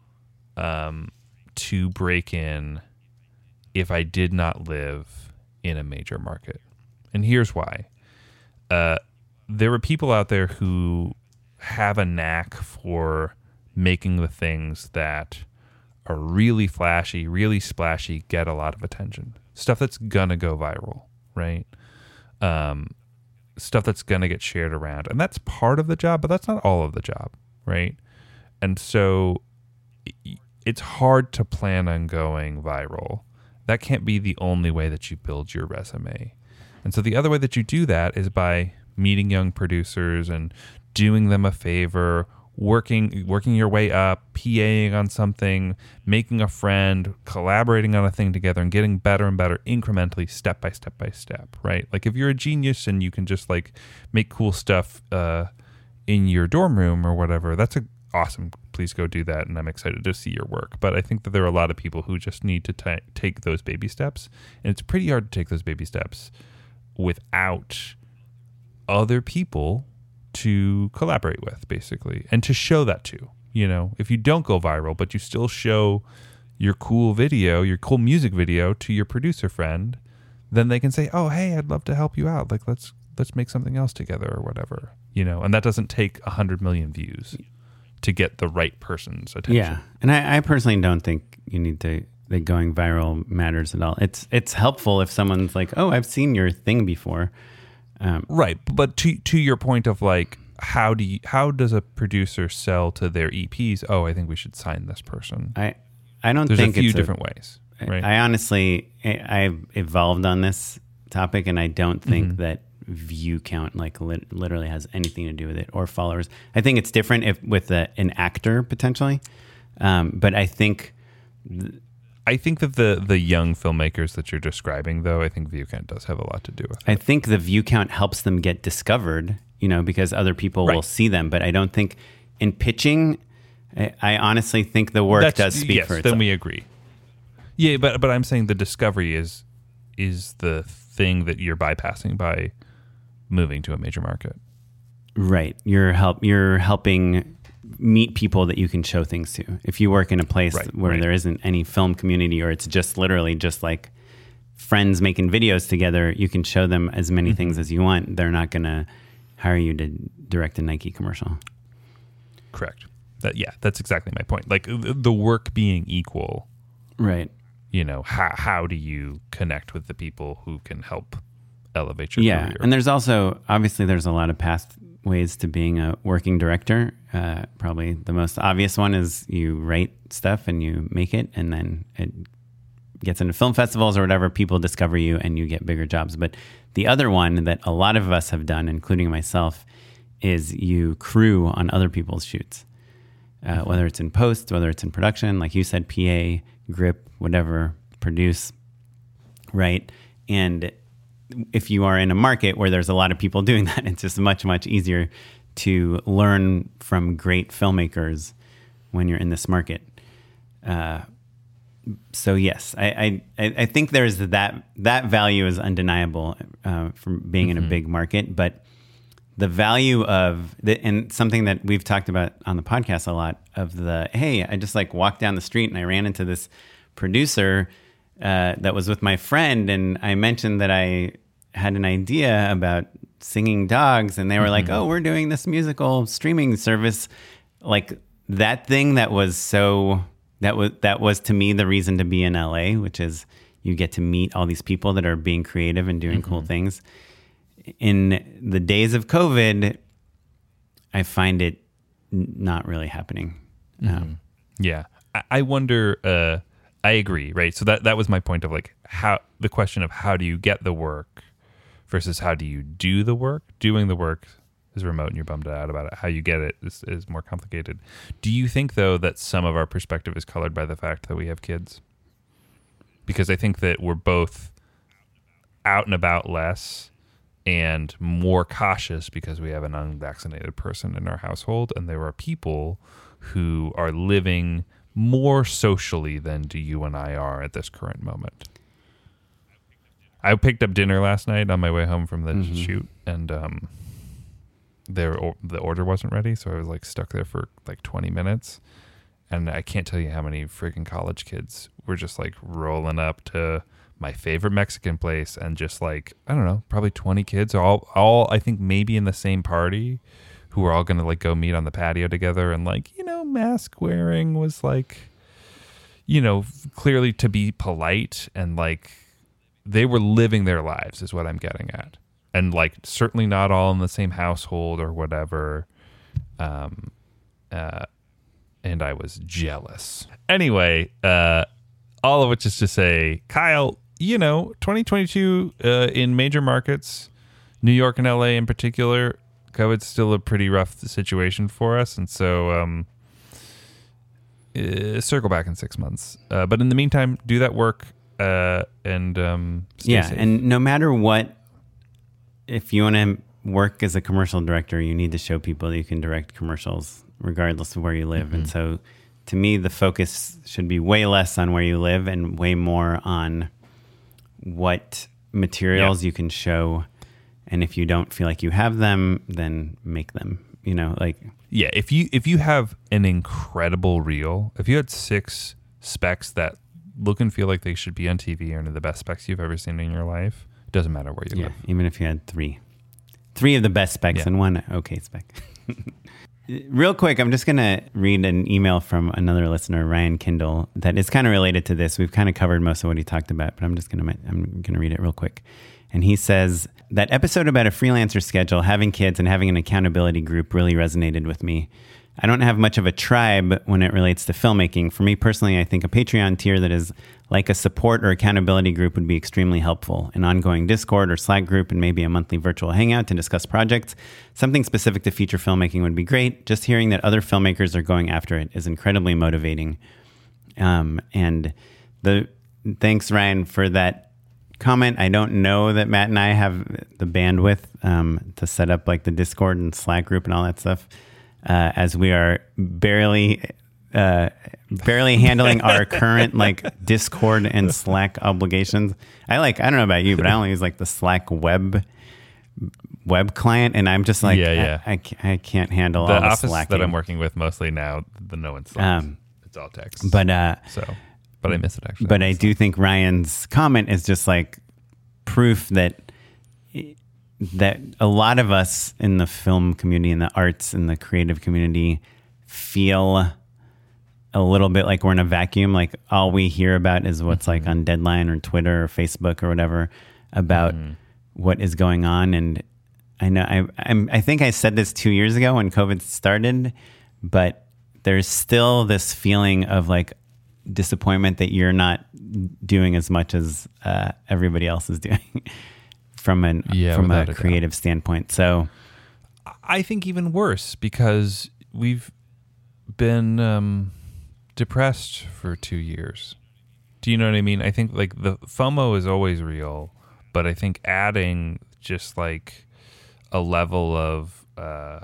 um, to break in if I did not live in a major market. And here's why. Uh, there are people out there who have a knack for making the things that are really flashy, really splashy, get a lot of attention. Stuff that's gonna go viral, right? Um, stuff that's gonna get shared around. And that's part of the job, but that's not all of the job, right? And so it's hard to plan on going viral. That can't be the only way that you build your resume. And so the other way that you do that is by meeting young producers and doing them a favor, working working your way up, PAing on something, making a friend, collaborating on a thing together and getting better and better incrementally, step by step by step, right? Like if you're a genius and you can just like make cool stuff uh, in your dorm room or whatever, that's a awesome. Please go do that. And I'm excited to see your work. But I think that there are a lot of people who just need to t- take those baby steps. And it's pretty hard to take those baby steps without other people to collaborate with, basically, and to show that to. You know, if you don't go viral, but you still show your cool video, your cool music video to your producer friend, then they can say, oh, hey, I'd love to help you out. Like, let's let's make something else together or whatever, you know, and that doesn't take a hundred million views to get the right person's attention. Yeah. And I, I personally don't think you need to, that going viral matters at all. It's, it's helpful if someone's like, oh, I've seen your thing before. Um, right. But to, to your point of like, how do you, how does a producer sell to their E Ps? Oh, I think we should sign this person. I, I don't There's think a few it's different a, ways. Right. I honestly, I, I've evolved on this topic, and I don't think mm-hmm. that view count like lit, literally has anything to do with it, or followers. I think it's different if with a, an actor potentially, um, but I think th- I think that the the young filmmakers that you're describing, though, I think view count does have a lot to do with it. I think the view count helps them get discovered, you know, because other people right. will see them. But I don't think in pitching, I, I honestly think the work That's, does speak yes, for itself. Then we agree. Yeah, but but I'm saying the discovery is is the thing that you're bypassing by moving to a major market. Right. You're help you're helping meet people that you can show things to. If you work in a place right, where right. there isn't any film community, or it's just literally just like friends making videos together, you can show them as many mm-hmm. things as you want. They're not going to hire you to direct a Nike commercial. Correct. That yeah, that's exactly my point. Like the work being equal. Right. You know, how how do you connect with the people who can help elevate your yeah, career? And there's also, obviously, there's a lot of pathways to being a working director. Uh, probably the most obvious one is you write stuff and you make it, and then it gets into film festivals or whatever. People discover you and you get bigger jobs. But the other one that a lot of us have done, including myself, is you crew on other people's shoots. Uh, mm-hmm. Whether it's in post, whether it's in production, like you said, P A, grip, whatever, produce, right? And if you are in a market where there's a lot of people doing that, it's just much, much easier to learn from great filmmakers when you're in this market. Uh, so yes, I, I I think there's that that value is undeniable uh, from being mm-hmm. in a big market, but the value of the, and something that we've talked about on the podcast a lot, of the, hey, I just like walked down the street and I ran into this producer uh, that was with my friend, and I mentioned that I had an idea about singing dogs, and they were mm-hmm. like, oh, we're doing this musical streaming service. Like that thing that was so, that was, that was to me the reason to be in L A, which is you get to meet all these people that are being creative and doing mm-hmm. cool things. In the days of COVID, I find it n- not really happening. Mm-hmm. Um, yeah. I, I wonder, uh, I agree, right? So that, that was my point of like how the question of how do you get the work versus how do you do the work? Doing the work is remote and you're bummed out about it. How you get it is, is more complicated. Do you think, though, that some of our perspective is colored by the fact that we have kids? Because I think that we're both out and about less and more cautious because we have an unvaccinated person in our household, and there are people who are living more socially than do you and I are at this current moment. I picked up dinner last night on my way home from the mm-hmm. shoot, and um, there the order wasn't ready, so I was like stuck there for like twenty minutes, and I can't tell you how many freaking college kids were just like rolling up to my favorite Mexican place, and just like, I don't know, probably twenty kids, all all I think maybe in the same party, who were all gonna like go meet on the patio together, and like, you know, mask wearing was like, you know, clearly to be polite, and like they were living their lives is what I'm getting at. And like certainly not all in the same household or whatever. Um uh and I was jealous. Anyway, uh all of which is to say, Kyle, you know, twenty twenty-two uh, in major markets, New York and L A in particular, COVID's still a pretty rough situation for us. And so um, uh, circle back in six months. Uh, but in the meantime, do that work uh, and um, stay yeah, safe. And no matter what, if you want to work as a commercial director, you need to show people that you can direct commercials regardless of where you live. Mm-hmm. And so to me, the focus should be way less on where you live and way more on what materials yeah. you can show. And if you don't feel like you have them, then make them, you know, like. Yeah. If you, if you have an incredible reel, if you had six specs that look and feel like they should be on T V or in the best specs you've ever seen in your life, it doesn't matter where you yeah, live. Even if you had three. Three of the best specs yeah. and one okay spec. Real quick, I'm just going to read an email from another listener, Ryan Kindle, that is kind of related to this. We've kind of covered most of what he talked about, but I'm just going to I'm going to read it real quick. And he says, that episode about a freelancer schedule, having kids, and having an accountability group really resonated with me. I don't have much of a tribe when it relates to filmmaking. For me personally, I think a Patreon tier that is like a support or accountability group would be extremely helpful. An ongoing Discord or Slack group and maybe a monthly virtual hangout to discuss projects. Something specific to feature filmmaking would be great. Just hearing that other filmmakers are going after it is incredibly motivating. Um, and the thanks, Ryan, for that comment. I don't know that Matt and I have the bandwidth um, to set up like the Discord and Slack group and all that stuff. Uh, as we are barely uh, barely handling our current like Discord and Slack obligations. I like, I don't know about you, but I only use like the Slack web web client, and I'm just like, yeah, yeah. I, I, I can't handle the all the office Slacking. that I'm working with mostly now, the no one's Slack. Um, it's all text. But uh, so, but I miss it actually. But I do think Ryan's comment is just like proof that. that a lot of us in the film community, in the arts, in the creative community feel a little bit like we're in a vacuum. Like all we hear about is what's mm-hmm. like on Deadline or Twitter or Facebook or whatever about mm-hmm. what is going on. And I know I I'm, I think I said this two years ago when COVID started, but there's still this feeling of like disappointment that you're not doing as much as uh, everybody else is doing. From an yeah, from a a creative doubt. standpoint. So I think even worse because we've been um, depressed for two years. Do you know what I mean? I think like the FOMO is always real, but I think adding just like a level of uh,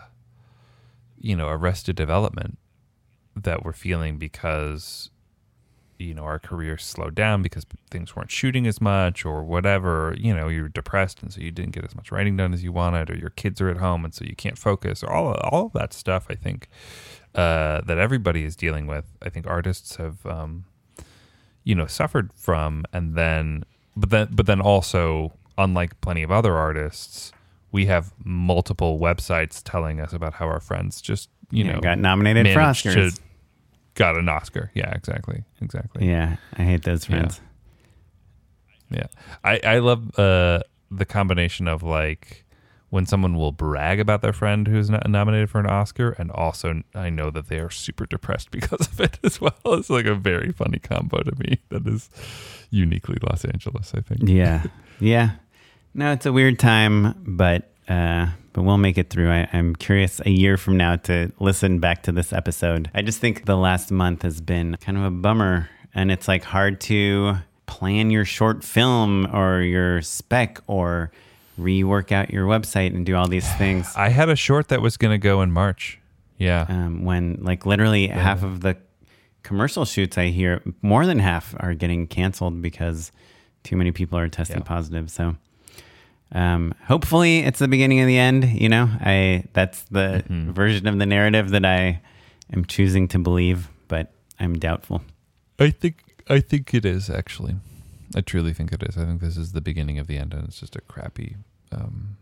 you know, arrested development that we're feeling because you know, our careers slowed down because things weren't shooting as much or whatever, you know, you're depressed and so you didn't get as much writing done as you wanted, or your kids are at home and so you can't focus, or all, all of that stuff, I think, uh, that everybody is dealing with. I think artists have, um, you know, suffered from, and then, but then, but then also, unlike plenty of other artists, we have multiple websites telling us about how our friends just, you yeah, know, got nominated for Oscars. To, Got an Oscar. Yeah, exactly. Exactly. Yeah, I hate those friends. Yeah. yeah. I, I love uh, the combination of like when someone will brag about their friend who's not nominated for an Oscar, and also I know that they are super depressed because of it as well. It's like a very funny combo to me that is uniquely Los Angeles, I think. Yeah. Yeah. No, it's a weird time, but uh, but we'll make it through. I, I'm curious a year from now to listen back to this episode. I just think the last month has been kind of a bummer, and it's like hard to plan your short film or your spec or rework out your website and do all these things. I had a short that was going to go in March. Yeah. Um, when like literally yeah. half of the commercial shoots I hear, more than half are getting canceled because too many people are testing yeah. positive. So Um, hopefully it's the beginning of the end. You know, I, that's the mm-hmm. version of the narrative that I am choosing to believe, but I'm doubtful. I think, I think it is actually, I truly think it is. I think this is the beginning of the end, and it's just a crappy, um,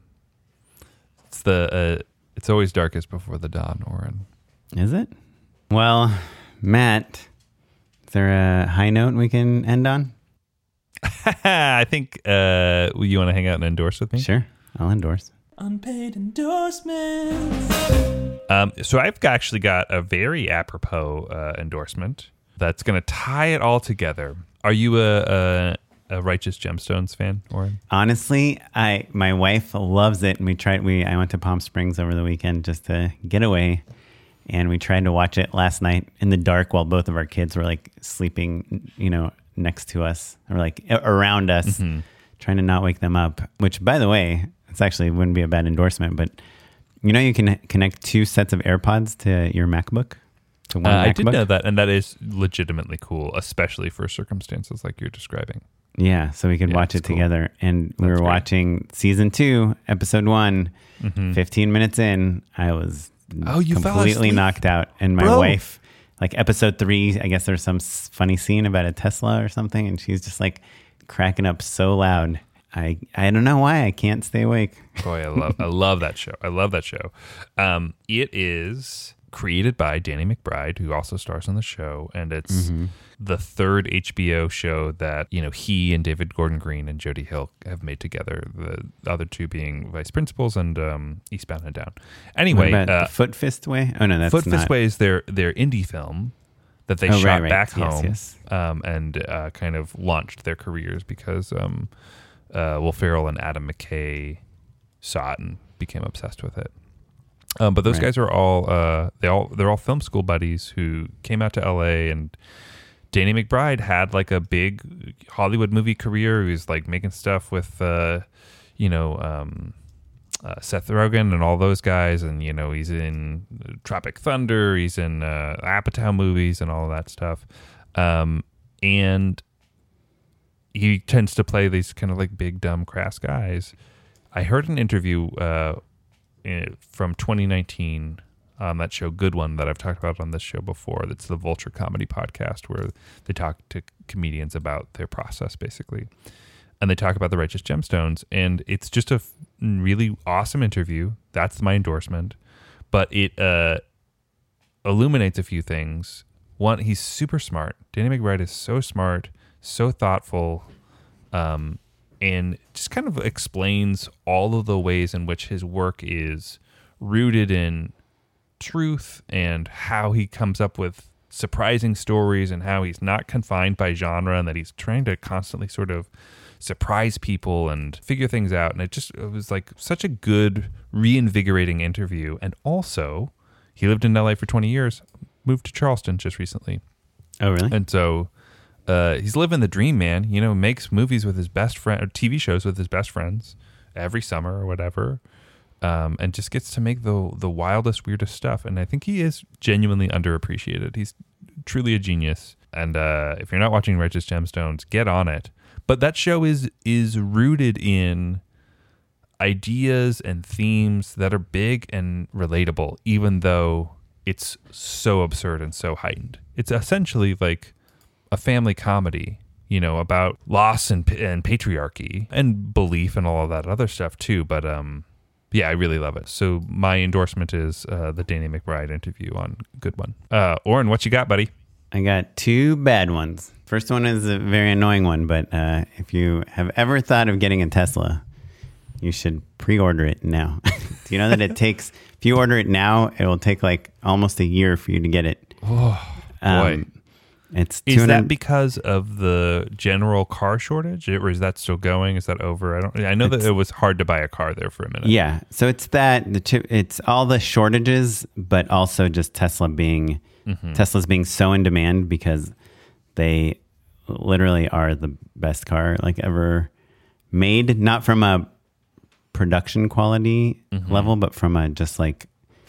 it's the, uh, it's always darkest before the dawn, Oren. Is it? Well, Matt, is there a high note we can end on? I think uh, you want to hang out and endorse with me? Sure, I'll endorse. Unpaid endorsements. Um, so I've actually got a very apropos uh, endorsement that's going to tie it all together. Are you a, a, a Righteous Gemstones fan, Oren? Honestly, I my wife loves it, and we tried. We I went to Palm Springs over the weekend just to get away, and we tried to watch it last night in the dark while both of our kids were like sleeping, you know, next to us or like around us, mm-hmm. trying to not wake them up, which by the way, it's actually wouldn't be a bad endorsement, but you know, you can connect two sets of AirPods to your MacBook. To one uh, MacBook. I did know that. And that is legitimately cool, especially for circumstances like you're describing. Yeah. So we could yeah, watch it cool. together. And That's we were great. watching season two, episode one, mm-hmm. fifteen minutes in, I was oh, you completely knocked out. And my Bro. wife like episode three, I guess there's some s- funny scene about a Tesla or something, and she's just like cracking up so loud. I I don't know why I can't stay awake. Boy, I love I love that show. I love that show. Um, it is created by Danny McBride, who also stars on the show, and it's mm-hmm. the third H B O show that, you know, he and David Gordon Green and Jody Hill have made together. The other two being Vice Principals and um, Eastbound and Down. Anyway, what about uh, Foot Fist Way? Oh no, that's Foot not. Fist Way is their their indie film that they oh, shot right, right. back yes, home yes. Um, and uh, kind of launched their careers because um, uh, Will Ferrell and Adam McKay saw it and became obsessed with it. Um, but those right. guys are all uh, they all they're all film school buddies who came out to L A, and Danny McBride had like a big Hollywood movie career. He was like making stuff with uh, you know um, uh, Seth Rogen and all those guys, and you know he's in Tropic Thunder, he's in uh, Apatow movies and all of that stuff, um, and he tends to play these kind of like big dumb crass guys. I heard an interview. Uh, from twenty nineteen on that show Good One that I've talked about on this show before. That's the Vulture Comedy Podcast, where they talk to comedians about their process, basically. And they talk about the Righteous Gemstones. And it's just a really awesome interview. That's my endorsement. But it uh, illuminates a few things. One, he's super smart. Danny McBride is so smart, so thoughtful, um, and just kind of explains all of the ways in which his work is rooted in truth and how he comes up with surprising stories and how he's not confined by genre and that he's trying to constantly sort of surprise people and figure things out. And it just it was like such a good, reinvigorating interview. And also, he lived in L A for twenty years, moved to Charleston just recently. Oh, really? And so... Uh, he's living the dream, man. You know, makes movies with his best friend, or T V shows with his best friends every summer or whatever, um, and just gets to make the the wildest, weirdest stuff. And I think he is genuinely underappreciated. He's truly a genius. And uh, if you're not watching Righteous Gemstones, get on it. But that show is is rooted in ideas and themes that are big and relatable, even though it's so absurd and so heightened. It's essentially like a family comedy, you know, about loss and and patriarchy and belief and all of that other stuff too. But um, yeah, I really love it. So my endorsement is uh, the Danny McBride interview on Good One. Uh, Oren, what you got, buddy? I got two bad ones. First one is a very annoying one, but uh, if you have ever thought of getting a Tesla, you should pre-order it now. Do you know that it takes, if you order it now, it will take like almost a year for you to get it. Oh, boy. Um, It's is that because of the general car shortage, or is that still going? Is that over? I don't. I know that it was hard to buy a car there for a minute. Yeah, so it's that the chip, it's all the shortages, but also just Tesla being mm-hmm. Tesla's being so in demand because they literally are the best car like ever made. Not from a production quality mm-hmm. level, but from a just like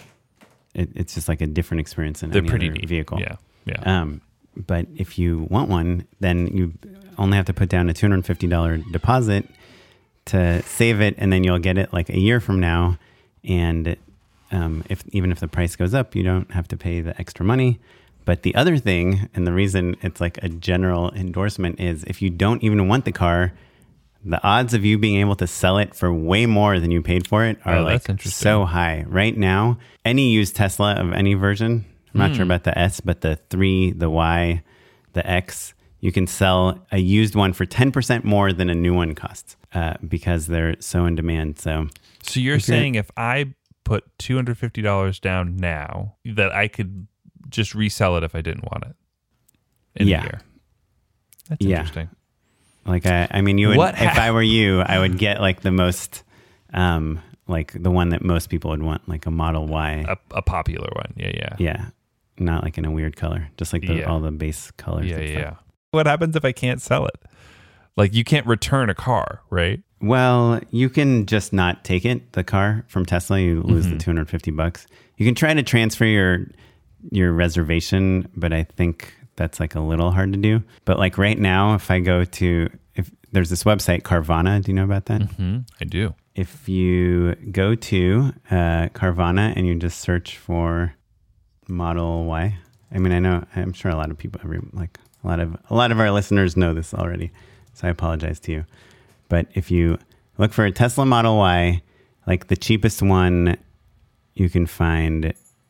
it, it's just like a different experience than They're any pretty other neat. vehicle. Yeah, yeah. Um, But if you want one, then you only have to put down a two hundred fifty dollars deposit to save it, and then you'll get it like a year from now. And um, if even if the price goes up, you don't have to pay the extra money. But the other thing, and the reason it's like a general endorsement, is if you don't even want the car, the odds of you being able to sell it for way more than you paid for it are oh, like so high. Right now, any used Tesla of any version, I'm not mm. sure about the S, but the three, the Y, the X, you can sell a used one for ten percent more than a new one costs uh, because they're so in demand. So, so you're if saying you're, if I put two hundred fifty dollars down now, that I could just resell it if I didn't want it in yeah. a year? That's yeah. interesting. Like, I, I mean, you would, what if ha- I were you, I would get like the most, um, like the one that most people would want, like a Model Y. A, a popular one. Yeah, yeah. Yeah. Not like in a weird color, just like the, yeah. all the base colors. Yeah, and yeah. stuff. What happens if I can't sell it? Like, you can't return a car, right? Well, you can just not take it, the car from Tesla. You lose mm-hmm. the two hundred fifty bucks. You can try to transfer your your reservation, but I think that's like a little hard to do. But like right now, if I go to, if there's this website, Carvana, do you know about that? Mm-hmm. I do. If you go to uh, Carvana and you just search for Model Y, I mean, I know, I'm sure a lot of people, every, like a lot of, a lot of our listeners know this already. So I apologize to you. But if you look for a Tesla Model Y, like the cheapest one you can find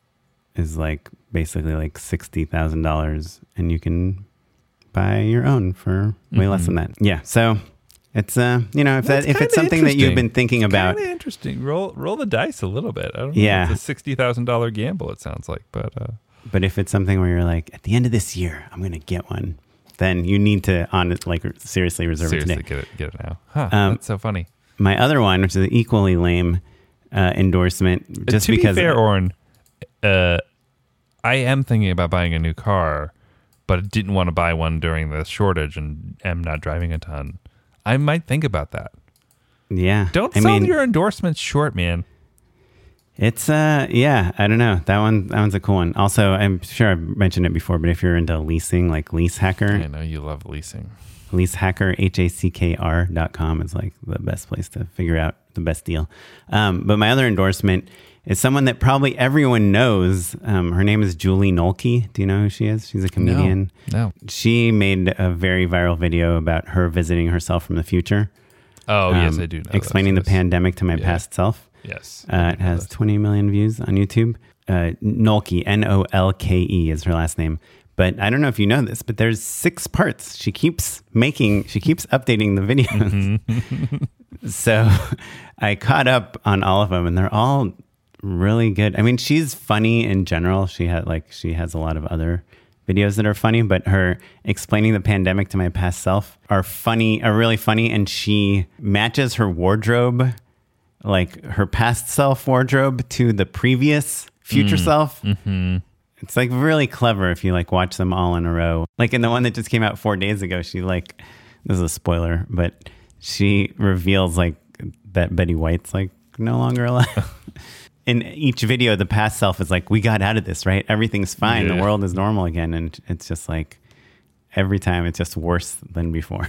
is like basically like sixty thousand dollars, and you can buy your own for way mm-hmm. less than that. Yeah. So it's, uh, you know, if that, if it's something that you've been thinking about. Kind of interesting. Roll, roll the dice a little bit. I don't know. Yeah. It's a sixty thousand dollars gamble, it sounds like, but, uh, but if it's something where you're like, at the end of this year, I'm going to get one, then you need to on it, like seriously reserve seriously it today. Get it, get it now. Huh, um, that's so funny. My other one, which is an equally lame uh, endorsement, just uh, to because. To be fair, Oren, uh, I am thinking about buying a new car, but didn't want to buy one during the shortage and am not driving a ton. I might think about that. Yeah. Don't I sell mean, your endorsements short, man. It's, uh, yeah, I don't know. That one, that one's a cool one. Also, I'm sure I've mentioned it before, but if you're into leasing, like Lease Hacker. I know you love leasing. Lease Hacker, H A C K R dot com is like the best place to figure out the best deal. Um, but my other endorsement is someone that probably everyone knows. Um, her name is Julie Nolke. Do you know who she is? She's a comedian. No. no. She made a very viral video about her visiting herself from the future. Oh, um, yes, I do know. Explaining the pandemic to my yeah. past self. Yes. Uh, it has twenty million views on YouTube. Uh, Nolke, N O L K E is her last name. But I don't know if you know this, but there's six parts. She keeps making, she keeps updating the videos. Mm-hmm. So I caught up on all of them, and they're all really good. I mean, she's funny in general. She had like, she has a lot of other videos that are funny, but her explaining the pandemic to my past self are funny, are really funny. And she matches her wardrobe, like her past self wardrobe, to the previous future mm. self. Mm-hmm. It's like really clever if you like watch them all in a row. Like in the one that just came out four days ago, she like, this is a spoiler, but she reveals like that Betty White's like no longer alive. In each video, the past self is like, we got out of this, right? Everything's fine. Yeah. The world is normal again. And it's just like, every time it's just worse than before.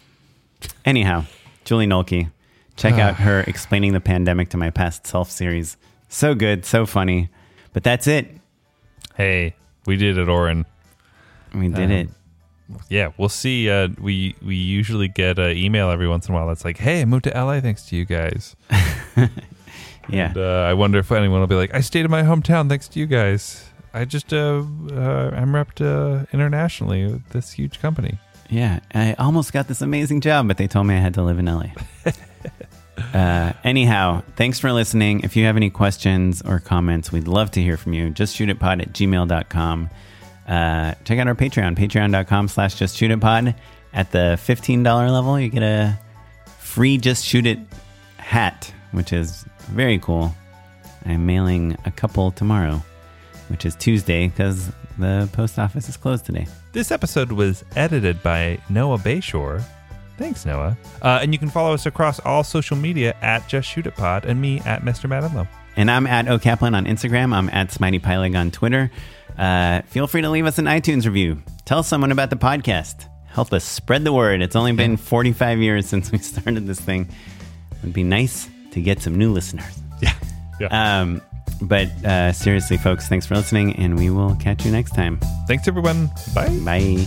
Anyhow, Julie Nolke, check out her Explaining the Pandemic to My Past Self series. So good, so funny. But that's it. Hey, we did it, Oren. We did um, it. Yeah, we'll see. Uh, we we usually get an email every once in a while that's like, hey, I moved to L A thanks to you guys. Yeah. And, uh, I wonder if anyone will be like, I stayed in my hometown thanks to you guys. I just, uh, uh, I'm repped uh, internationally with this huge company. Yeah, I almost got this amazing job, but they told me I had to live in L A. Uh, anyhow, thanks for listening. If you have any questions or comments, we'd love to hear from you. Just shoot it pod at gmail dot com. Uh, check out our Patreon, patreon dot com slash just shoot it pod. At the fifteen dollars level, you get a free Just Shoot It hat, which is very cool. I'm mailing a couple tomorrow, which is Tuesday because the post office is closed today. This episode was edited by Noah Bayshore. Thanks, Noah. Uh, and you can follow us across all social media at Just Shoot It Pod and me at Mister Matt Enlow. And I'm at O'Kaplan on Instagram. I'm at Smitey Pylig on Twitter. Uh, feel free to leave us an iTunes review. Tell someone about the podcast. Help us spread the word. It's only been forty-five years since we started this thing. It would be nice to get some new listeners. Yeah. yeah. Um, but uh, seriously, folks, thanks for listening, and we will catch you next time. Thanks, everyone. Bye. Bye.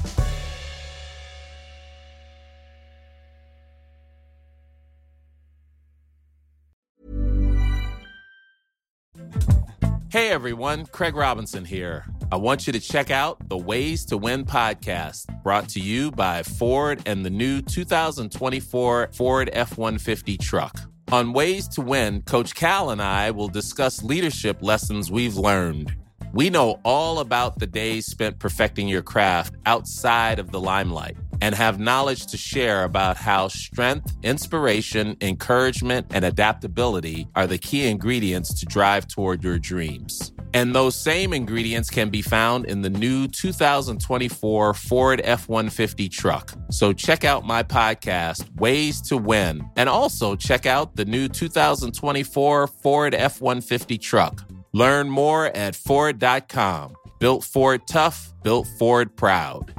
Hey everyone, Craig Robinson here. I want you to check out the Ways to Win podcast, brought to you by Ford and the new two thousand twenty-four Ford F one fifty truck. On Ways to Win, Coach Cal and I will discuss leadership lessons we've learned. We know all about the days spent perfecting your craft outside of the limelight and have knowledge to share about how strength, inspiration, encouragement, and adaptability are the key ingredients to drive toward your dreams. And those same ingredients can be found in the new two thousand twenty-four Ford F one fifty truck. So check out my podcast, Ways to Win, and also check out the new two thousand twenty-four Ford F one fifty truck. Learn more at Ford dot com. Built Ford tough, built Ford proud.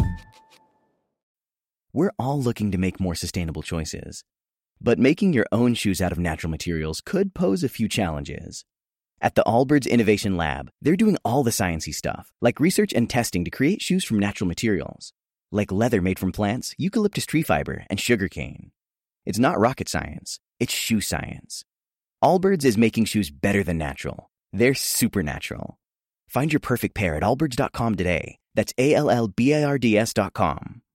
We're all looking to make more sustainable choices. But making your own shoes out of natural materials could pose a few challenges. At the Allbirds Innovation Lab, they're doing all the sciencey stuff, like research and testing to create shoes from natural materials. Like leather made from plants, eucalyptus tree fiber, and sugarcane. It's not rocket science, it's shoe science. Allbirds is making shoes better than natural. They're supernatural. Find your perfect pair at allbirds dot com today. That's A L L B I R D S dot com.